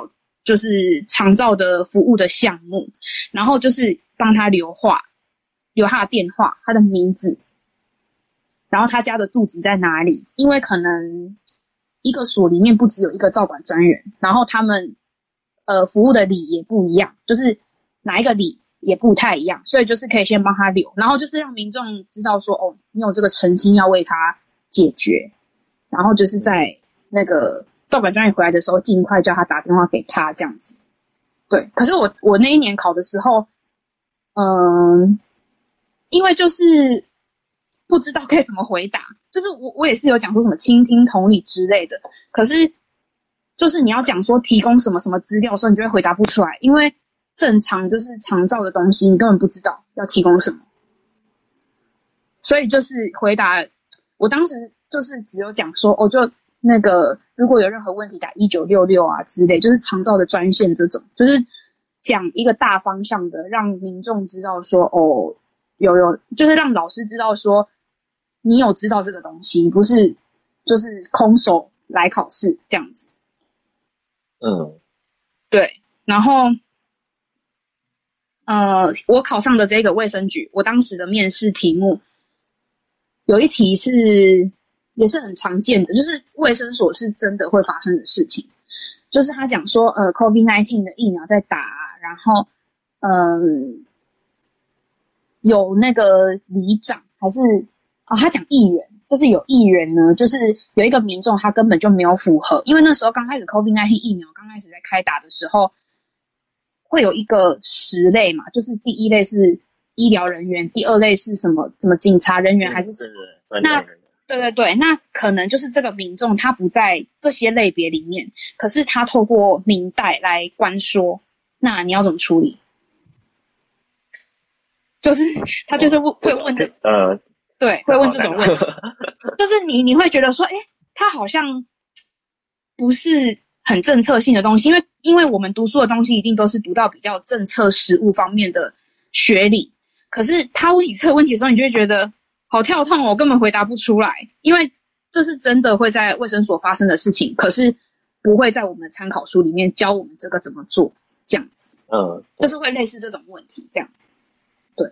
就是长照的服务的项目，然后就是帮他留话，留他的电话、他的名字，然后他家的住址在哪里，因为可能一个所里面不只有一个照管专员，然后他们呃服务的里也不一样，就是哪一个里也不太一样，所以就是可以先帮他留，然后就是让民众知道说，哦，你有这个诚心要为他解决，然后就是在那个照管专员回来的时候，尽快叫他打电话给他这样子。对，可是我我那一年考的时候，嗯，因为就是不知道该怎么回答，就是我我也是有讲说什么倾听、同理之类的，可是就是你要讲说提供什么什么资料的时候，你就会回答不出来，因为正常就是长照的东西，你根本不知道要提供什么，所以就是回答，我当时就是只有讲说，哦，就那个如果有任何问题打一九六六啊之类，就是长照的专线这种，就是讲一个大方向的，让民众知道说，哦，有有，就是让老师知道说，你有知道这个东西，不是就是空手来考试这样子。 嗯， 对，然后。呃，我考上的这个卫生局，我当时的面试题目有一题是也是很常见的，就是卫生所是真的会发生的事情，就是他讲说，呃 ，COVID 十九 的疫苗在打，然后，呃，有那个里长还是哦，他讲议员，就是有议员呢，就是有一个民众他根本就没有符合，因为那时候刚开始 COVID 十九 疫苗刚开始在开打的时候。会有一个十类嘛，就是第一类是医疗人员，第二类是什么什么警察人员还是什么？那对对对，那可能就是这个民众他不在这些类别里面，可是他透过民代来关说，那你要怎么处理？就是他就是会问这呃，对，会问这种问题，就是你你会觉得说，哎，他好像不是。很政策性的东西，因为因为我们读书的东西一定都是读到比较政策实务方面的学理，可是他问你这个问题的时候，你就会觉得好跳痛哦，我根本回答不出来，因为这是真的会在卫生所发生的事情，可是不会在我们的参考书里面教我们这个怎么做，这样子，嗯，就是会类似这种问题，这样，对，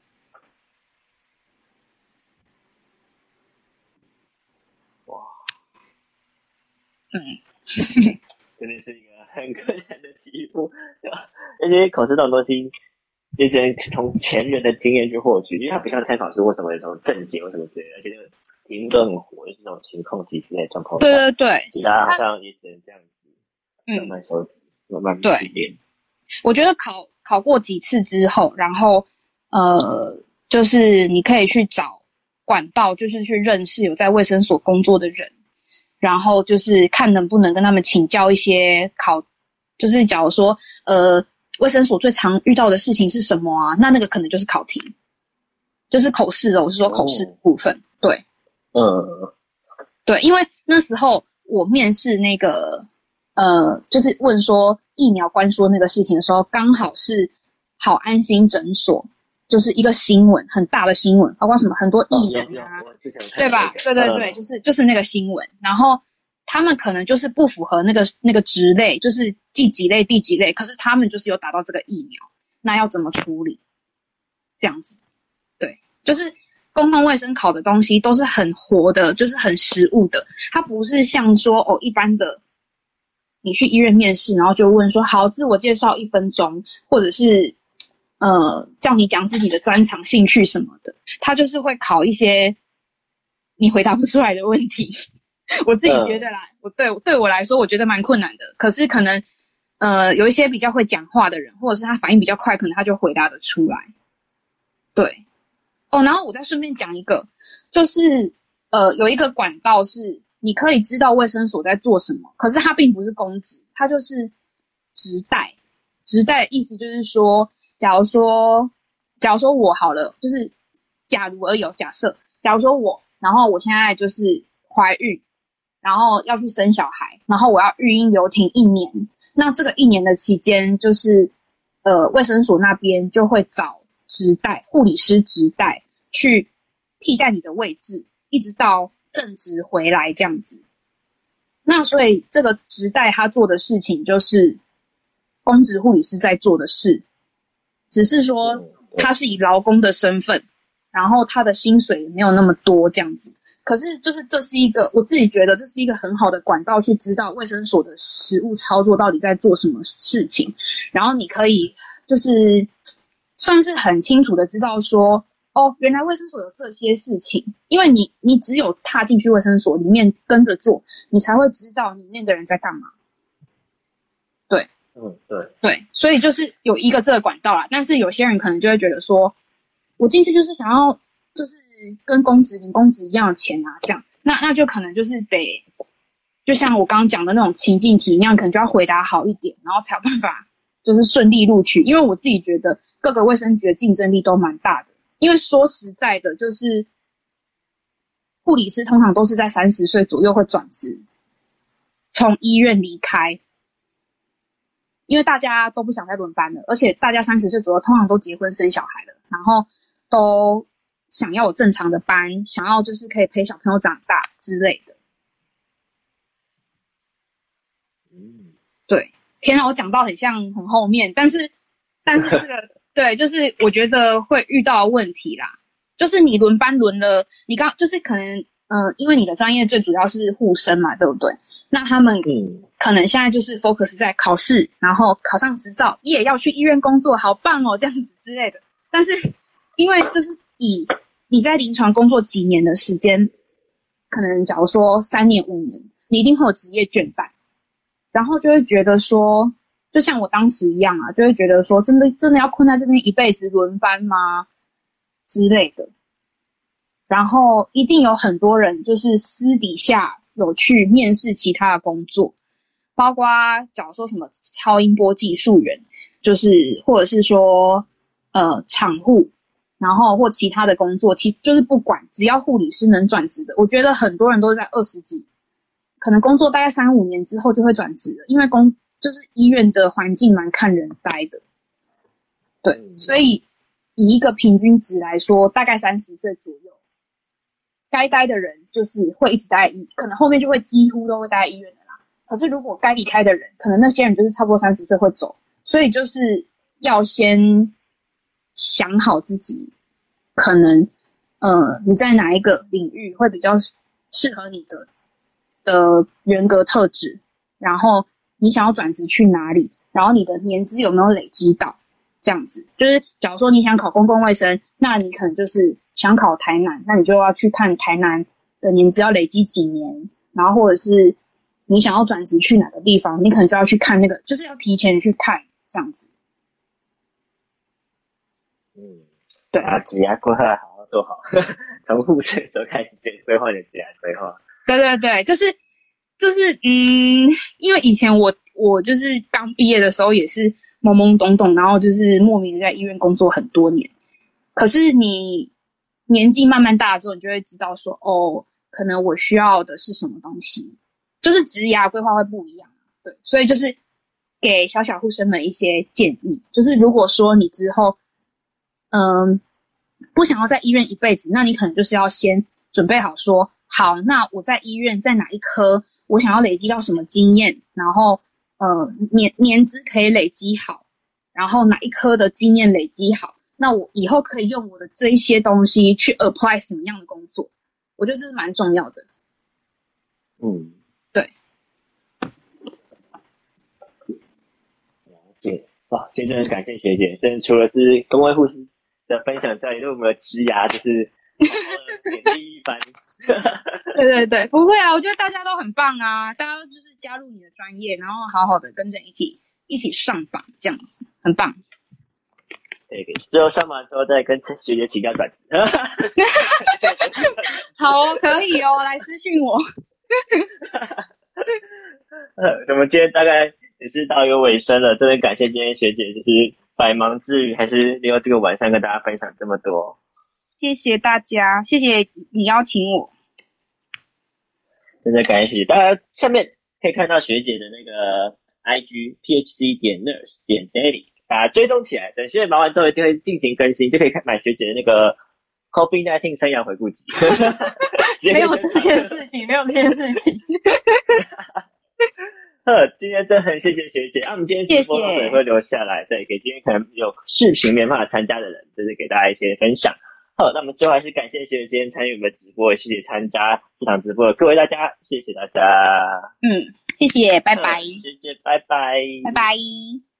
哇， 嗯。 真的是一个很困难的题目，对吧？而且考试这种东西，就只能从前人的经验去获取，因为它不像参考书或什么那种正解或什么之类的，而且那个题目都很活，就是那种情况题之类的状况。 对对对， 其他好像也只能这样子，慢慢收集，慢慢去练。 我觉得考考过几次之后，然后呃，就是你可以去找管道，就是去认识有在卫生所工作的人。然后就是看能不能跟他们请教一些考，就是假如说，呃，卫生所最常遇到的事情是什么啊？那那个可能就是考题，就是口试哦，我是说口试部分，哦、对， 嗯， 对，因为那时候我面试那个，呃，就是问说疫苗关说那个事情的时候，刚好是好安心诊所。就是一个新闻，很大的新闻，包括什么很多艺人啊，哦、对吧？对对对，就是就是那个新闻。然后他们可能就是不符合那个那个职类，就是第几类第几类，可是他们就是有打到这个疫苗，那要怎么处理？这样子，对，就是公共卫生考的东西都是很活的，就是很实务的，它不是像说哦一般的，你去医院面试，然后就问说好，自我介绍一分钟，或者是。呃，叫你讲自己的专长、兴趣什么的，他就是会考一些你回答不出来的问题。我自己觉得啦，嗯、我对对我来说，我觉得蛮困难的。可是可能呃，有一些比较会讲话的人，或者是他反应比较快，可能他就回答得出来。对，哦，然后我再顺便讲一个，就是呃，有一个管道是你可以知道卫生所在做什么，可是它并不是公职，它就是职代。职代意思就是说。假如说，假如说我好了，就是假如而有假设，假如说我，然后我现在就是怀孕，然后要去生小孩，然后我要育婴留停一年，那这个一年的期间，就是呃卫生所那边就会找职代护理师职代去替代你的位置，一直到正职回来这样子。那所以这个职代他做的事情就是。 公职护理师在做的事，只是说他是以劳工的身份，然后他的薪水也没有那么多这样子。可是就是这是一个我自己觉得这是一个很好的管道，去知道卫生所的实务操作到底在做什么事情，然后你可以就是算是很清楚的知道说，哦，原来卫生所有这些事情，因为你你只有踏进去卫生所里面跟着做，你才会知道里面的人在干嘛。对， 嗯，对对，所以就是有一个这个管道啦。但是有些人可能就会觉得说，我进去就是想要就是跟公职领公职一样的钱啊，这样，那那就可能就是得，就像我刚刚讲的那种情境题那样，可能就要回答好一点，然后才有办法就是顺利录取。因为我自己觉得各个卫生局的竞争力都蛮大的，因为说实在的，就是护理师通常都是在三十岁左右会转职，从医院离开。因为大家都不想再轮班了，而且大家三十岁左右通常都结婚生小孩了，然后都想要有正常的班，想要就是可以陪小朋友长大之类的。嗯，对，天啊，我讲到很像很后面，但是但是这个对，就是我觉得会遇到的问题啦，就是你轮班轮了，你刚就是可能呃，因为你的专业最主要是护生嘛，对不对？那他们嗯。可能现在就是 focus 在考试，然后考上执照，也要去医院工作，好棒哦，这样子之类的。但是，因为就是以你在临床工作几年的时间，可能假如说三年五年，你一定会有职业倦怠，然后就会觉得说，就像我当时一样啊，就会觉得说，真的真的要困在这边一辈子轮班吗？之类的。然后一定有很多人就是私底下有去面试其他的工作。包括假如说什么超音波技术员，就是或者是说呃厂护，然后或其他的工作，其就是不管只要护理师能转职的，我觉得很多人都是在二十几，可能工作大概三五年之后就会转职了，因为工就是医院的环境蛮看人待的，对，所以以一个平均值来说，大概三十岁左右，该待的人就是会一直待在医，可能后面就会几乎都会待在医院的。可是如果该离开的人，可能那些人就是差不多三十岁会走，所以就是要先想好自己可能呃你在哪一个领域会比较适合你的的人格特质，然后你想要转职去哪里，然后你的年资有没有累积到，这样子。就是假如说你想考公共卫生，那你可能就是想考台南，那你就要去看台南的年资要累积几年，然后或者是你想要转职去哪个地方，你可能就要去看那个，就是要提前去看这样子。 嗯，对啊，职业规划好好做好，从护士的时候开始规划你的职业规划。 对对对，就是就是嗯，因为以前我我就是刚毕业的时候也是懵懵懂懂，然后就是莫名的在医院工作很多年。可是你年纪慢慢大了之后，你就会知道说，哦，可能我需要的是什么东西。就是职涯规划会不一样，对，所以就是给小小护生们一些建议，就是如果说你之后，嗯，不想要在医院一辈子，那你可能就是要先准备好说，好，那我在医院在哪一科，我想要累积到什么经验，然后呃年年资可以累积好，然后哪一科的经验累积好，那我以后可以用我的这一些东西去 apply 什么样的工作，我觉得这是蛮重要的，嗯。对， 了解哇！今天真的感谢学姐，真的除了是公卫护士的分享之外，对我们的职涯就是勉励一番。 对对对，不会啊，我觉得大家都很棒啊，大家就是加入你的专业，然后好好的跟着一起一起上榜，这样子很棒。 对，之后上榜之后再跟学姐请教转职。 好哦，可以哦，来私讯我。 呃，我们今天大概也是到一个尾声了，真的感谢今天学姐，就是百忙之余还是利用这个晚上跟大家分享这么多。 谢谢大家，谢谢你邀请我。 真的感谢学姐，大家下面可以看到学姐的那个 I G P H C 点 nurse 点 daily， 把它追踪起来，等学姐忙完之后一定会进行更新，就可以看买学姐的那个 COVID 十九 生涯回顾集。 没有这件事情，没有这件事情。 呵，今天真的很谢谢学姐。啊，我们今天直播也会留下来，对，给今天可能有视频没办法参加的人，就是给大家一些分享。好，那么最后还是感谢学姐今天参与我们的直播，谢谢参加这场直播的各位大家，谢谢大家。 嗯，谢谢，拜拜。 学姐，拜拜， 拜拜。